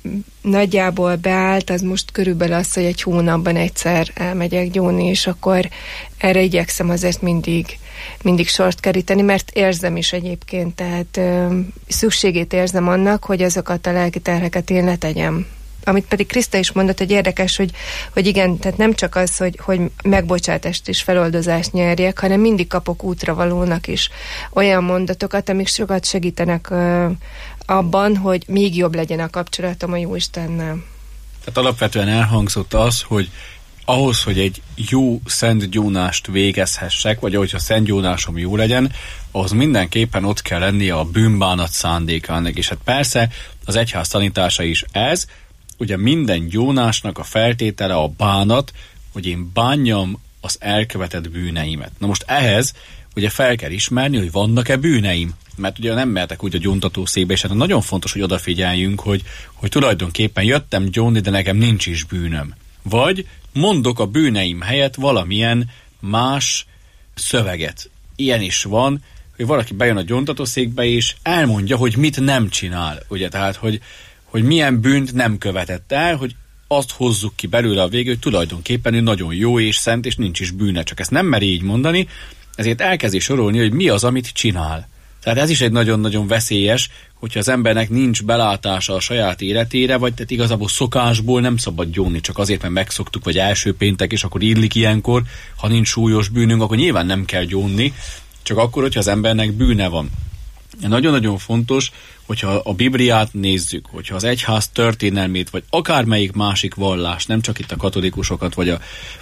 nagyjából beállt, az most körülbelül az, hogy egy hónapban egyszer elmegyek gyónni, és akkor erre igyekszem azért mindig, mindig sort keríteni, mert érzem is egyébként, tehát ö, szükségét érzem annak, hogy azokat a lelki terheket én letegyem. Amit pedig Kriszta is mondott, hogy érdekes, hogy, hogy igen, tehát nem csak az, hogy, hogy megbocsátást és feloldozást nyerjek, hanem mindig kapok útravalónak is olyan mondatokat, amik sokat segítenek ö, abban, hogy még jobb legyen a kapcsolatom a Jóistennel. Tehát alapvetően elhangzott az, hogy ahhoz, hogy egy jó szentgyónást végezhessek, vagy ahogy a szentgyónásom jó legyen, ahhoz mindenképpen ott kell lennie a bűnbánat szándékának. És hát persze az egyház tanítása is ez, ugye minden gyónásnak a feltétele a bánat, hogy én bánjam az elkövetett bűneimet. Na most ehhez ugye fel kell ismerni, hogy vannak-e bűneim. Mert ugye nem mehetek úgy a gyóntatószékbe, és hát nagyon fontos, hogy odafigyeljünk, hogy, hogy tulajdonképpen jöttem gyónni, de nekem nincs is bűnöm. Vagy mondok a bűneim helyett valamilyen más szöveget. Ilyen is van, hogy valaki bejön a gyóntatószékbe, és elmondja, hogy mit nem csinál. Ugye, tehát, hogy, hogy milyen bűnt nem követett el, hogy azt hozzuk ki belőle a végül, hogy tulajdonképpen ő nagyon jó és szent, és nincs is bűne. Csak ezt nem meri így mondani, ezért elkezdi sorolni, hogy mi az, amit csinál. Tehát ez is egy nagyon-nagyon veszélyes, hogyha az embernek nincs belátása a saját életére, vagy tehát igazából szokásból nem szabad gyónni, csak azért, mert megszoktuk, vagy első péntek, és akkor illik ilyenkor, ha nincs súlyos bűnünk, akkor nyilván nem kell gyónni, csak akkor, hogyha az embernek bűne van. Nagyon-nagyon fontos, hogyha a Bibliát nézzük, hogyha az egyház történelmét, vagy akármelyik másik vallás, nem csak itt a katolikusokat, vagy a,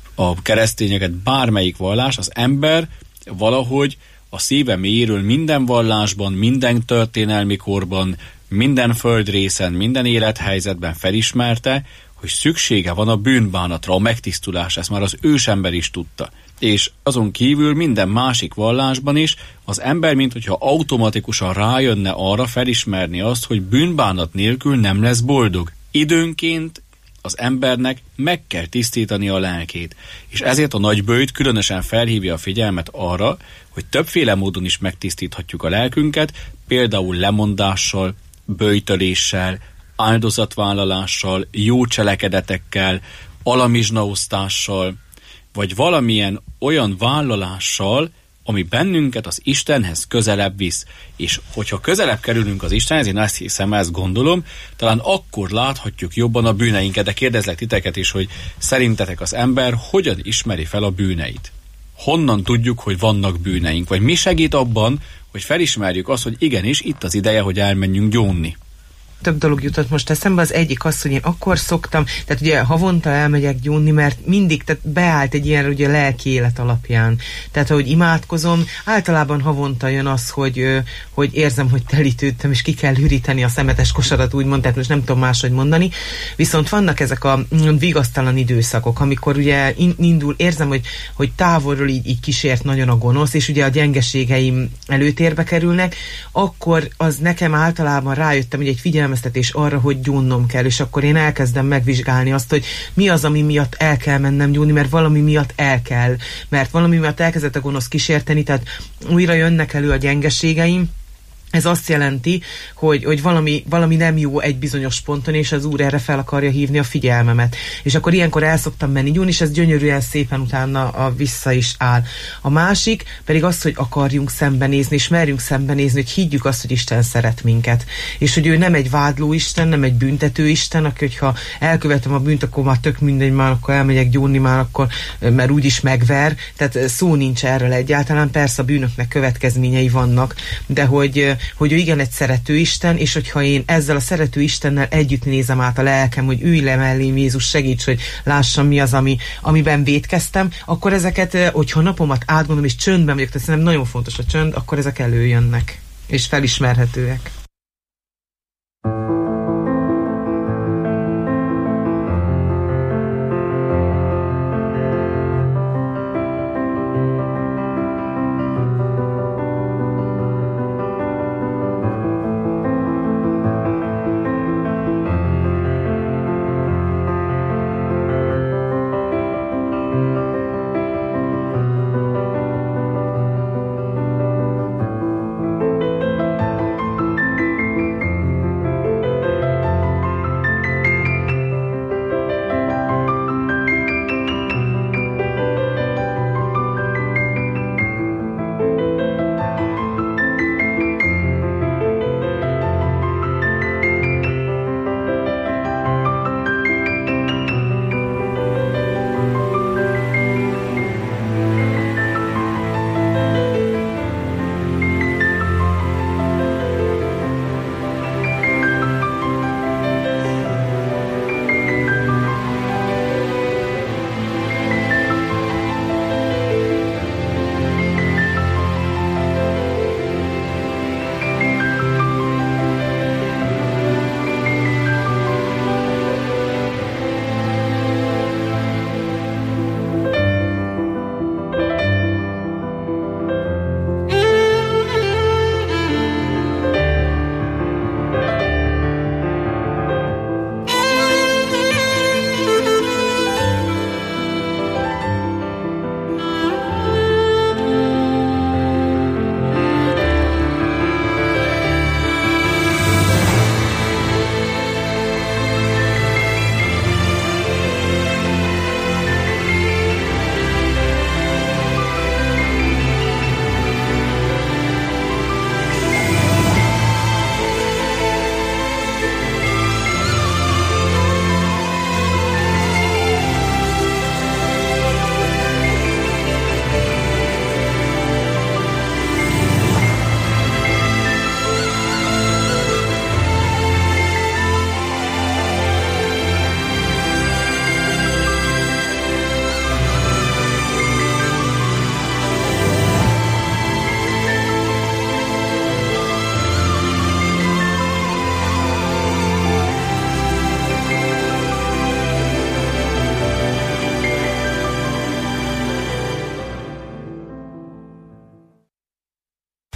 a keresztényeket, bármelyik vallás, az ember valahogy a szíve mélyéről minden vallásban, minden történelmi korban, minden földrészen, minden élethelyzetben felismerte, hogy szüksége van a bűnbánatra, a megtisztulásra. Ezt már az ősember is tudta. És azon kívül minden másik vallásban is az ember, mint hogyha automatikusan rájönne arra felismerni azt, hogy bűnbánat nélkül nem lesz boldog. Időnként az embernek meg kell tisztítani a lelkét. És ezért a nagyböjt különösen felhívja a figyelmet arra, hogy többféle módon is megtisztíthatjuk a lelkünket, például lemondással, böjtöléssel, áldozatvállalással, jó cselekedetekkel, alamizsnaosztással, vagy valamilyen olyan vállalással, ami bennünket az Istenhez közelebb visz. És hogyha közelebb kerülünk az Istenhez, én ezt hiszem, ezt gondolom, talán akkor láthatjuk jobban a bűneinket, de kérdezlek titeket is, hogy szerintetek az ember hogyan ismeri fel a bűneit? Honnan tudjuk, hogy vannak bűneink? Vagy mi segít abban, hogy felismerjük azt, hogy igenis, itt az ideje, hogy elmenjünk gyónni? Több dolog jutott most eszembe, az egyik az, hogy én akkor szoktam, tehát ugye havonta elmegyek gyónni, mert mindig tehát beállt egy ilyen ugye lelki élet alapján. Tehát ahogy imádkozom, általában havonta jön az, hogy, hogy érzem, hogy telítődtem, és ki kell hűríteni a szemetes kosarat, úgymond, tehát most nem tudom máshogy mondani. Viszont vannak ezek a vigasztalan időszakok, amikor ugye indul, érzem, hogy, hogy távolról így, így kísért nagyon a gonosz, és ugye a gyengeségeim előtérbe kerülnek, akkor az nekem általában rájöttem, hogy egy figyelmeztetés arra, hogy gyónnom kell, és akkor én elkezdem megvizsgálni azt, hogy mi az, ami miatt el kell mennem gyónni, mert valami miatt el kell, mert valami miatt elkezdett a gonosz kísérteni, tehát újra jönnek elő a gyengeségeim. Ez azt jelenti, hogy, hogy valami, valami nem jó egy bizonyos ponton, és az Úr erre fel akarja hívni a figyelmemet. És akkor ilyenkor el szoktam menni gyónni, és ez gyönyörűen szépen utána a vissza is áll. A másik pedig az, hogy akarjunk szembenézni, és merjünk szembenézni, hogy higgyük azt, hogy Isten szeret minket. És hogy ő nem egy vádló Isten, nem egy büntető Isten, aki, hogyha elkövetem a bűnt, akkor már tök mindegy, már akkor elmegyek gyónni, már akkor, mert úgyis megver. Tehát szó nincs erről egyáltalán. Persze a bűnöknek következményei vannak, de hogy hogy ő igen egy szerető Isten, és hogyha én ezzel a szerető Istennel együtt nézem át a lelkem, hogy ülj le mellém, Jézus, segíts, hogy lássam mi az, ami, amiben vétkeztem, akkor ezeket, hogyha napomat átgondolom, és csöndben vagyok, tehát szerintem nagyon fontos a csönd, akkor ezek előjönnek, és felismerhetőek.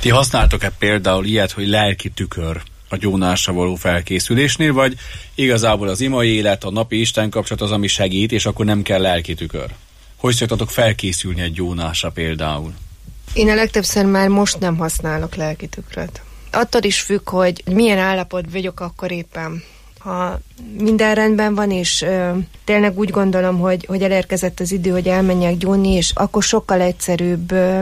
Ti használtok-e például ilyet, hogy lelki tükör a gyónásra való felkészülésnél, vagy igazából az imai élet, a napi Isten kapcsolat az, ami segít, és akkor nem kell lelki tükör? Hogy szoktatok felkészülni egy gyónásra például? Én a legtöbbször már most nem használok lelki tükröt. Attól is függ, hogy milyen állapot vagyok akkor éppen. Ha minden rendben van, és ö, tényleg úgy gondolom, hogy, hogy elérkezett az idő, hogy elmenjek gyónni, és akkor sokkal egyszerűbb ö,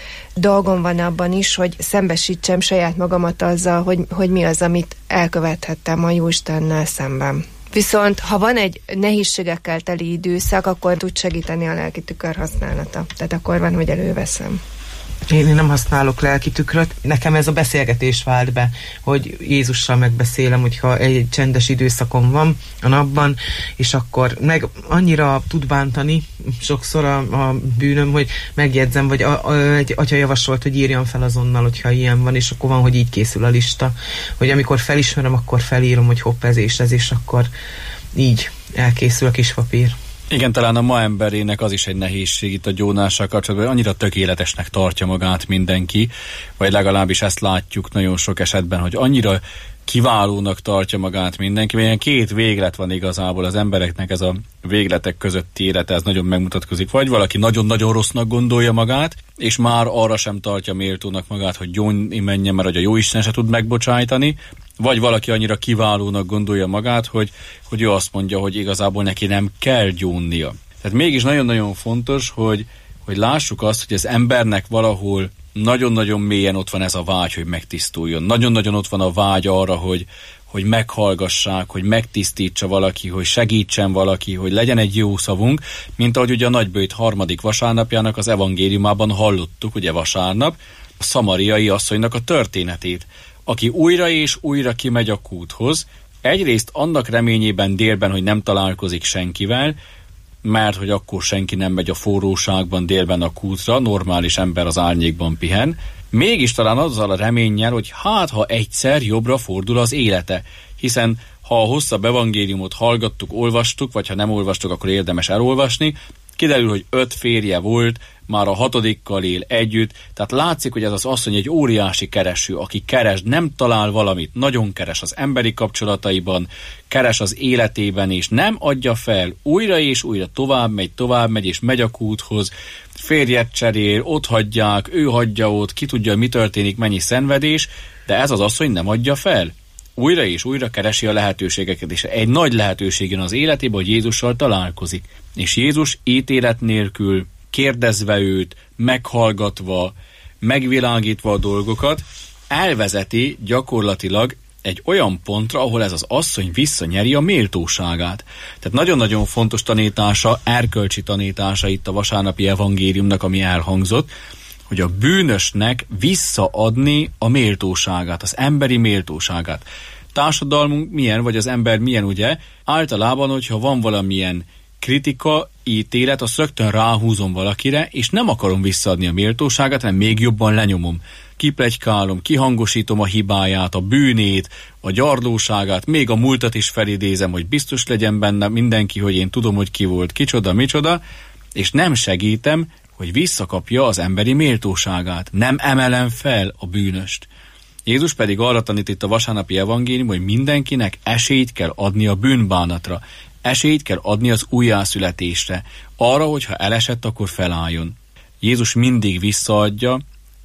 dolgom van abban is, hogy szembesítsem saját magamat azzal, hogy, hogy mi az, amit elkövethettem a Jóistennel szemben. Viszont, ha van egy nehézségekkel teli időszak, akkor tud segíteni a lelki tükör használata. Tehát akkor van, hogy előveszem. Én, én nem használok lelki tükröt. Nekem ez a beszélgetés vált be, hogy Jézussal megbeszélem, hogyha egy csendes időszakom van a napban, és akkor meg annyira tud bántani sokszor a, a bűnöm, hogy megjegyzem, vagy a, a, egy atya javasolt, hogy írjam fel azonnal, hogyha ilyen van, és akkor van, hogy így készül a lista, hogy amikor felismerem, akkor felírom, hogy hopp, ez és ez, és akkor így elkészül a kis papír. Igen, talán a ma emberének az is egy nehézség itt a gyónással kapcsolatban, hogy annyira tökéletesnek tartja magát mindenki, vagy legalábbis ezt látjuk nagyon sok esetben, hogy annyira kiválónak tartja magát mindenki, mert ilyen két véglet van igazából az embereknek, ez a végletek közötti élete, ez nagyon megmutatkozik. Vagy valaki nagyon-nagyon rossznak gondolja magát, és már arra sem tartja méltónak magát, hogy gyónni menjen, mert hogy a Jóisten se tud megbocsájtani, vagy valaki annyira kiválónak gondolja magát, hogy, hogy ő azt mondja, hogy igazából neki nem kell gyónnia. Tehát mégis nagyon-nagyon fontos, hogy, hogy lássuk azt, hogy az embernek valahol nagyon-nagyon mélyen ott van ez a vágy, hogy megtisztuljon. Nagyon-nagyon ott van a vágy arra, hogy, hogy meghallgassák, hogy megtisztítsa valaki, hogy segítsen valaki, hogy legyen egy jó szavunk, mint ahogy ugye a nagybőjt harmadik vasárnapjának az evangéliumában hallottuk, ugye vasárnap, a szamariai asszonynak a történetét, aki újra és újra kimegy a kúthoz, egyrészt annak reményében délben, hogy nem találkozik senkivel, mert hogy akkor senki nem megy a forróságban délben a kútra, normális ember az árnyékban pihen, mégis talán azzal a reménnyel, hogy hát ha egyszer jobbra fordul az élete, hiszen ha a hosszabb evangéliumot hallgattuk, olvastuk, vagy ha nem olvastuk, akkor érdemes elolvasni, kiderül, hogy öt férje volt, már a hatodikkal él együtt, tehát látszik, hogy ez az asszony egy óriási kereső, aki keres, nem talál valamit, nagyon keres az emberi kapcsolataiban, keres az életében, és nem adja fel, újra és újra tovább megy, tovább megy, és megy a kúthoz, férjet cserél, ott hagyják, ő hagyja ott, ki tudja, mi történik, mennyi szenvedés, de ez az asszony nem adja fel. Újra és újra keresi a lehetőségeket, és egy nagy lehetőség jön az életében, hogy Jézussal találkozik. És Jézus ítélet nélkül, kérdezve őt, meghallgatva, megvilágítva a dolgokat, elvezeti gyakorlatilag egy olyan pontra, ahol ez az asszony visszanyeri a méltóságát. Tehát nagyon-nagyon fontos tanítása, erkölcsi tanítása itt a vasárnapi evangéliumnak, ami elhangzott, hogy a bűnösnek visszaadni a méltóságát, az emberi méltóságát. Társadalmunk milyen, vagy az ember milyen, ugye? Általában, hogyha van valamilyen kritika, ítélet, azt rögtön ráhúzom valakire, és nem akarom visszaadni a méltóságát, hanem még jobban lenyomom. Kipletykálom, kihangosítom a hibáját, a bűnét, a gyarlóságát, még a múltat is felidézem, hogy biztos legyen benne mindenki, hogy én tudom, hogy ki volt, kicsoda, micsoda, és nem segítem, hogy visszakapja az emberi méltóságát. Nem emelem fel a bűnöst. Jézus pedig arra tanít itt a vasárnapi evangélium, hogy mindenkinek esélyt kell adni a bűnbánatra. Esélyt kell adni az újjászületésre. Arra, hogy ha elesett, akkor felálljon. Jézus mindig visszaadja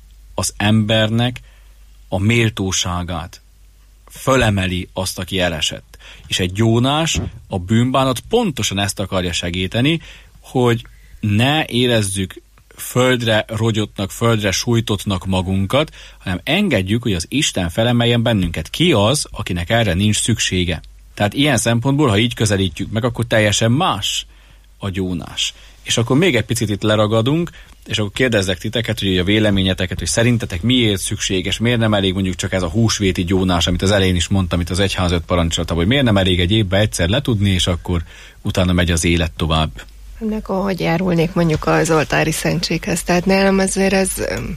az embernek a méltóságát. Fölemeli azt, aki elesett. És egy gyónás, a bűnbánat pontosan ezt akarja segíteni, hogy ne érezzük földre rogyottnak, földre sújtottnak magunkat, hanem engedjük, hogy az Isten felemeljen bennünket. Ki az, akinek erre nincs szüksége? Tehát ilyen szempontból, ha így közelítjük meg, akkor teljesen más a gyónás. És akkor még egy picit itt leragadunk, és akkor kérdezzek titeket, hogy a véleményeteket, hogy szerintetek miért szükséges, miért nem elég mondjuk csak ez a húsvéti gyónás, amit az elején is mondtam, amit az egyház öt parancsolata, hogy miért nem elég egy évben egyszer letudni, és akkor utána megy az élet tovább. Ennek hogy járulnék mondjuk az oltári szentséghez. Tehát nálam azért ez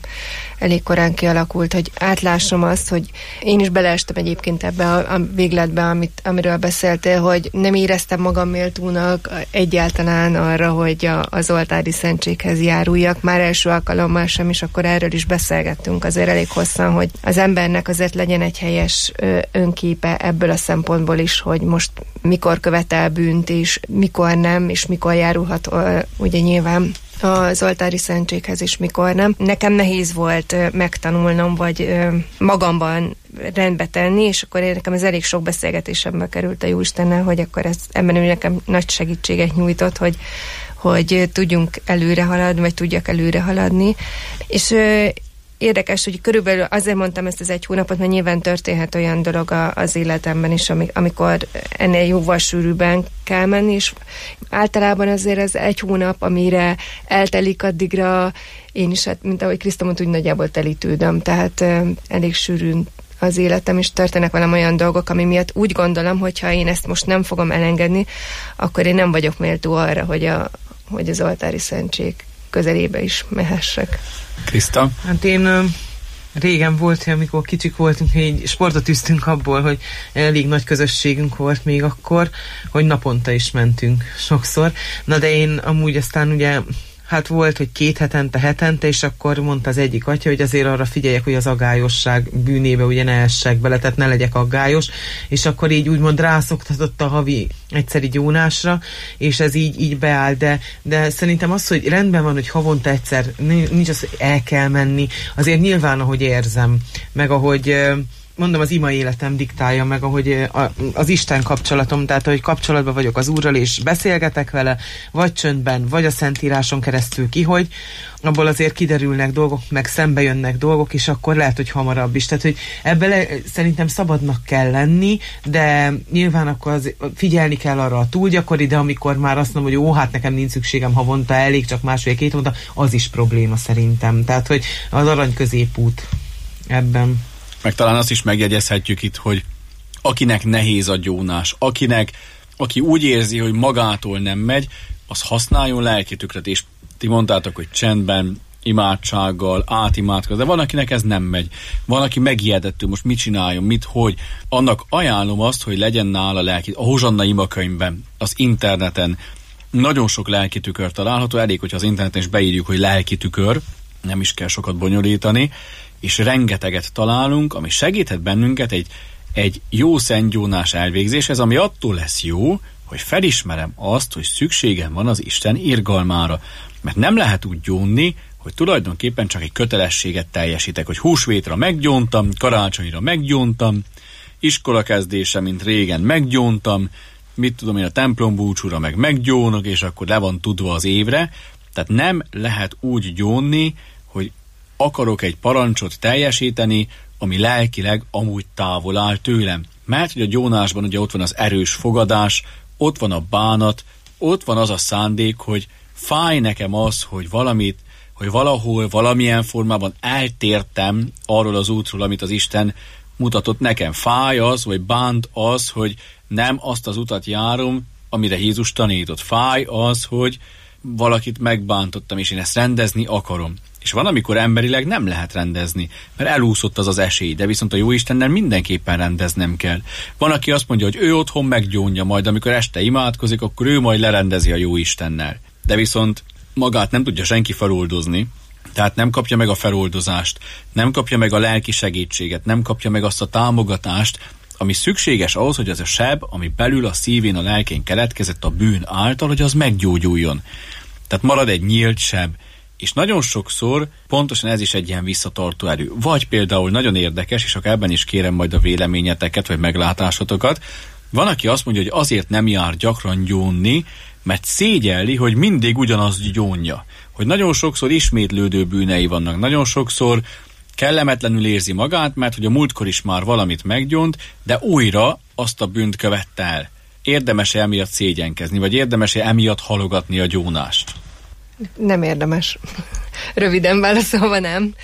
elég korán kialakult, hogy átlássam azt, hogy én is beleestem egyébként ebbe a, a végletbe, amit, amiről beszéltél, hogy nem éreztem magam méltónak egyáltalán arra, hogy a, az oltári szentséghez járuljak. Már első alkalommal sem, és akkor erről is beszélgettünk azért elég hosszan, hogy az embernek azért legyen egy helyes ö, önképe ebből a szempontból is, hogy most mikor követel bűnt, és mikor nem, és mikor járulhat ö, ugye nyilván az oltári szentséghez is, mikor nem. Nekem nehéz volt ö, megtanulnom, vagy ö, magamban rendbe tenni, és akkor én, nekem ez elég sok beszélgetésembe került a Jóistennel, hogy akkor ez ebben ő nekem nagy segítséget nyújtott, hogy, hogy tudjunk előre haladni, vagy tudjak előre haladni. És ö, érdekes, hogy körülbelül azért mondtam ezt az egy hónapot, mert nyilván történhet olyan dolog a, az életemben is, amikor ennél jóval sűrűbben kell menni, és általában azért ez egy hónap, amire eltelik addigra, én is, hát, mint ahogy Kriszta mondta, úgy nagyjából telítődöm, tehát uh, elég sűrűn az életem, és történnek velem olyan dolgok, ami miatt úgy gondolom, hogyha én ezt most nem fogom elengedni, akkor én nem vagyok méltó arra, hogy, a, hogy az oltári szentség közelébe is mehessek. Kriszta? Hát én régen volt, amikor kicsik voltunk, így sportot üztünk abból, hogy elég nagy közösségünk volt még akkor, hogy naponta is mentünk sokszor. Na de én amúgy aztán ugye hát volt, hogy két hetente, hetente, és akkor mondta az egyik atya, hogy azért arra figyeljek, hogy az aggályosság bűnébe ugye ne essek bele, tehát ne legyek aggályos, és akkor így úgymond rászoktatott a havi egyszeri gyónásra, és ez így, így beáll, de, de szerintem az, hogy rendben van, hogy havonta egyszer, nincs az, hogy el kell menni, azért nyilván, ahogy érzem, meg ahogy mondom, az ima életem diktálja meg, ahogy az Isten kapcsolatom, tehát hogy kapcsolatban vagyok az Úrral, és beszélgetek vele, vagy csöndben, vagy a Szentíráson keresztül ki, hogy abból azért kiderülnek dolgok, meg szembe jönnek dolgok, és akkor lehet, hogy hamarabb is. Tehát, hogy ebben le, szerintem szabadnak kell lenni, de nyilván akkor az, figyelni kell arra a túl gyakori, de amikor már azt mondom, hogy ó, hát nekem nincs szükségem havonta, elég csak másfél-két havonta, az is probléma szerintem. Tehát, hogy az arany középút ebben. Meg talán azt is megjegyezhetjük itt, hogy akinek nehéz a gyónás, akinek, aki úgy érzi, hogy magától nem megy, az használjon lelkitükröt, és ti mondtátok, hogy csendben, imádsággal, átimádkoz, de van, akinek ez nem megy. Van, aki megijedett, most mit csináljon, mit, hogy. Annak ajánlom azt, hogy legyen nála lelki, a Hozsanna imakönyvben, az interneten nagyon sok lelkitükör található, elég, hogyha az interneten is beírjuk, hogy lelkitükör, nem is kell sokat bonyolítani, és rengeteget találunk, ami segíthet bennünket egy, egy jó szentgyónás elvégzéshez, ami attól lesz jó, hogy felismerem azt, hogy szükségem van az Isten irgalmára. Mert nem lehet úgy gyónni, hogy tulajdonképpen csak egy kötelességet teljesítek, hogy húsvétra meggyóntam, karácsonyra meggyóntam, iskolakezdése, mint régen meggyóntam, mit tudom én, a templom búcsúra meg meggyónok, és akkor le van tudva az évre. Tehát nem lehet úgy gyónni, hogy akarok egy parancsot teljesíteni, ami lelkileg amúgy távol áll tőlem. Mert hogy a gyónásban ugye ott van az erős fogadás, ott van a bánat, ott van az a szándék, hogy fáj nekem az, hogy valamit, hogy valahol, valamilyen formában eltértem arról az útról, amit az Isten mutatott nekem. Fáj az, vagy bánt az, hogy nem azt az utat járom, amire Jézus tanított. Fáj az, hogy valakit megbántottam, és én ezt rendezni akarom. És van, amikor emberileg nem lehet rendezni, mert elúszott az az esély, de viszont a Jóistennel mindenképpen rendeznem kell. Van, aki azt mondja, hogy ő otthon meggyónja, majd amikor este imádkozik, akkor ő majd lerendezi a Jóistennel. De viszont magát nem tudja senki feloldozni, tehát nem kapja meg a feloldozást, nem kapja meg a lelki segítséget, nem kapja meg azt a támogatást, ami szükséges ahhoz, hogy az a seb, ami belül a szívén, a lelkén keletkezett a bűn által, hogy az meggyógyuljon. Tehát marad egy nyílt seb. És nagyon sokszor pontosan ez is egy ilyen visszatartó erő. Vagy például nagyon érdekes, és akkor ebben is kérem majd a véleményeteket, vagy meglátásotokat, van, aki azt mondja, hogy azért nem jár gyakran gyónni, mert szégyelli, hogy mindig ugyanazt gyónja. Hogy nagyon sokszor ismétlődő bűnei vannak, nagyon sokszor kellemetlenül érzi magát, mert hogy a múltkor is már valamit meggyónt, de újra azt a bűnt követte el. Érdemes-e emiatt szégyenkezni, vagy érdemes-e emiatt halogatni a gyónást? Nem érdemes. Röviden válaszolva nem.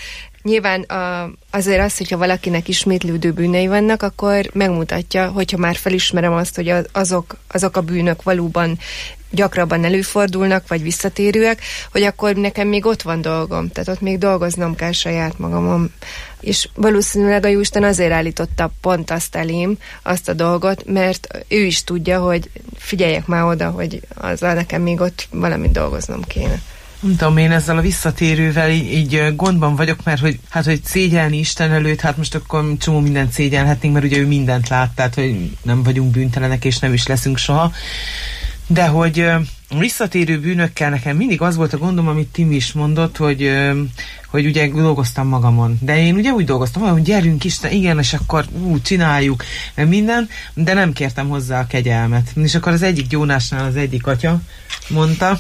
nyilván a, azért az, hogyha valakinek ismétlődő bűnei vannak, akkor megmutatja, hogyha már felismerem azt, hogy azok, azok a bűnök valóban gyakrabban előfordulnak, vagy visszatérőek, hogy akkor nekem még ott van dolgom, tehát ott még dolgoznom kell saját magamon. És valószínűleg a Jóisten azért állította pont azt elém, azt a dolgot, mert ő is tudja, hogy figyeljek már oda, hogy azzal nekem még ott valamit dolgoznom kéne. Nem tudom, én ezzel a visszatérővel így, így gondban vagyok, mert hogy, hát, hogy szégyelni Isten előtt, hát most akkor csomó mindent szégyelhetnénk, mert ugye ő mindent lát, tehát hogy nem vagyunk bűntelenek, és nem is leszünk soha. De hogy visszatérő bűnökkel nekem mindig az volt a gondom, amit Tim is mondott, hogy, hogy ugye dolgoztam magamon. De én ugye úgy dolgoztam, hogy gyerünk Isten, igen, és akkor ú, csináljuk minden, de nem kértem hozzá a kegyelmet. És akkor az egyik gyónásnál az egyik atya mondta,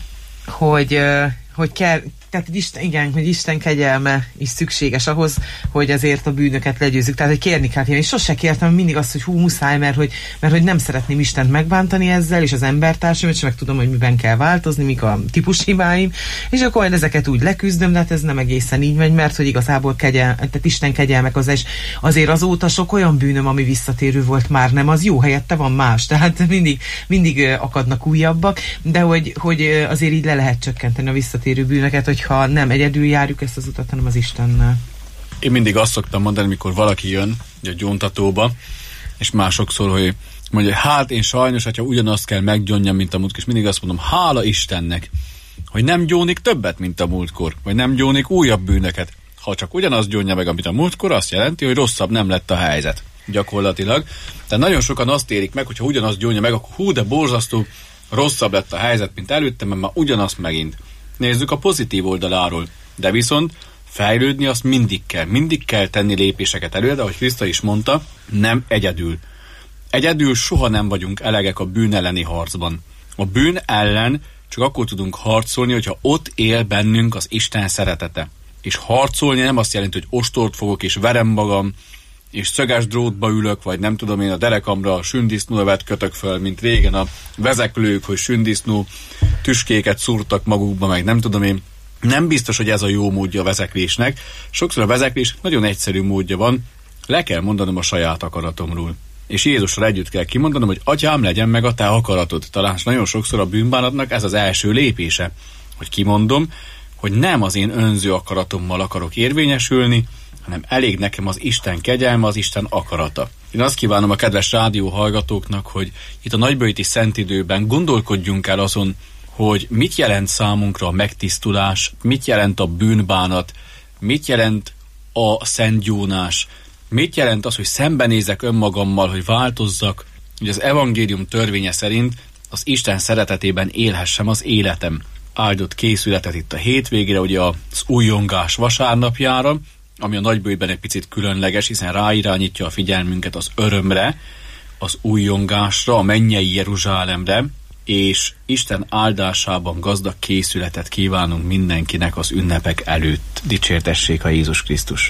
hogy, hogy kell, tehát hogy Isten, igen, hogy Isten kegyelme is szükséges ahhoz, hogy azért a bűnöket legyőzzük. Tehát, hogy kérni kell. Én sose kértem mindig azt, hogy hú, muszáj, mert hogy, mert hogy nem szeretném Istent megbántani ezzel, és az embertársamat, és meg tudom, hogy miben kell változni, mik a típushibáim, és akkor ezeket úgy leküzdöm, de hát ez nem egészen így megy, mert hogy igazából kegyel, tehát Isten kegyelmek az, és azért azóta sok olyan bűnöm, ami visszatérő volt, már nem, az jó, helyette van más. Tehát mindig, mindig akadnak újabbak, de hogy, hogy azért így le lehet csökkenteni a visszatérő bűnöket, hogy ha nem egyedül járjuk ezt az utat, hanem az Istennel. Én mindig azt szoktam mondani, mikor valaki jön a gyóntatóba, és már sokszor, hogy mondja, hát én sajnos, hogyha ugyanazt kell meggyónjam, mint a múltkor, és mindig azt mondom, hála Istennek, hogy nem gyónik többet, mint a múltkor, vagy nem gyónik újabb bűnöket. Ha csak ugyanazt gyónja meg, amit a múltkor, azt jelenti, hogy rosszabb nem lett a helyzet. Gyakorlatilag. Tehát nagyon sokan azt érik meg, hogyha ugyanazt gyónja meg, akkor hú, de borzasztó, rosszabb lett a helyzet, mint előtte, mert már ugyanazt megint. Nézzük a pozitív oldaláról, de viszont fejlődni azt mindig kell, mindig kell tenni lépéseket előre, de ahogy Kriszta is mondta, nem egyedül. Egyedül soha nem vagyunk elegek a bűn elleni harcban. A bűn ellen csak akkor tudunk harcolni, hogyha ott él bennünk az Isten szeretete. És harcolni nem azt jelenti, hogy ostort fogok és verem magam, és szöges drótba ülök, vagy nem tudom én a derekamra a sündisznóövet kötök föl, mint régen a vezeklők, hogy sündisznó tüskéket szúrtak magukba, meg nem tudom én. Nem biztos, hogy ez a jó módja a vezeklésnek. Sokszor a vezeklés nagyon egyszerű módja van, le kell mondanom a saját akaratomról. És Jézussal együtt kell kimondanom, hogy Atyám, legyen meg a te akaratod. Talán nagyon sokszor a bűnbánatnak ez az első lépése, hogy kimondom, hogy nem az én önző akaratommal akarok érvényesülni, hanem elég nekem az Isten kegyelme, az Isten akarata. Én azt kívánom a kedves rádió hallgatóknak, hogy itt a nagyböjti szentidőben gondolkodjunk el azon, hogy mit jelent számunkra a megtisztulás, mit jelent a bűnbánat, mit jelent a szentgyónás, mit jelent az, hogy szembenézek önmagammal, hogy változzak, hogy az evangélium törvénye szerint az Isten szeretetében élhessem az életem. Áldott készületet itt a hétvégére, ugye az újongás vasárnapjára, ami a nagybőjtben egy picit különleges, hiszen ráirányítja a figyelmünket az örömre, az újongásra, a mennyei Jeruzsálemre, és Isten áldásában gazdag készületet kívánunk mindenkinek az ünnepek előtt. Dicsértessék a Jézus Krisztus!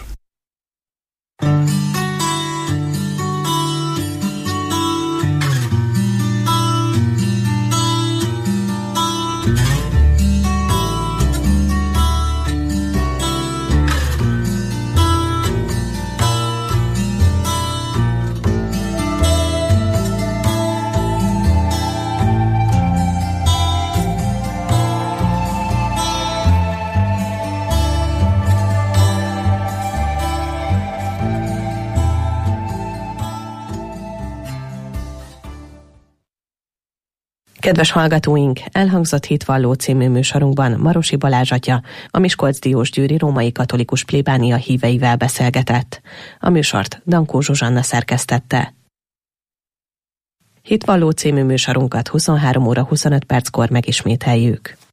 Kedves hallgatóink, elhangzott Hitvalló című műsorunkban Marosi Balázs atya, a Miskolc-Diósgyőri római katolikus plébánia híveivel beszélgetett. A műsort Dankó Zsuzsanna szerkesztette. Hitvalló című műsorunkat huszonhárom óra huszonöt perckor megismételjük.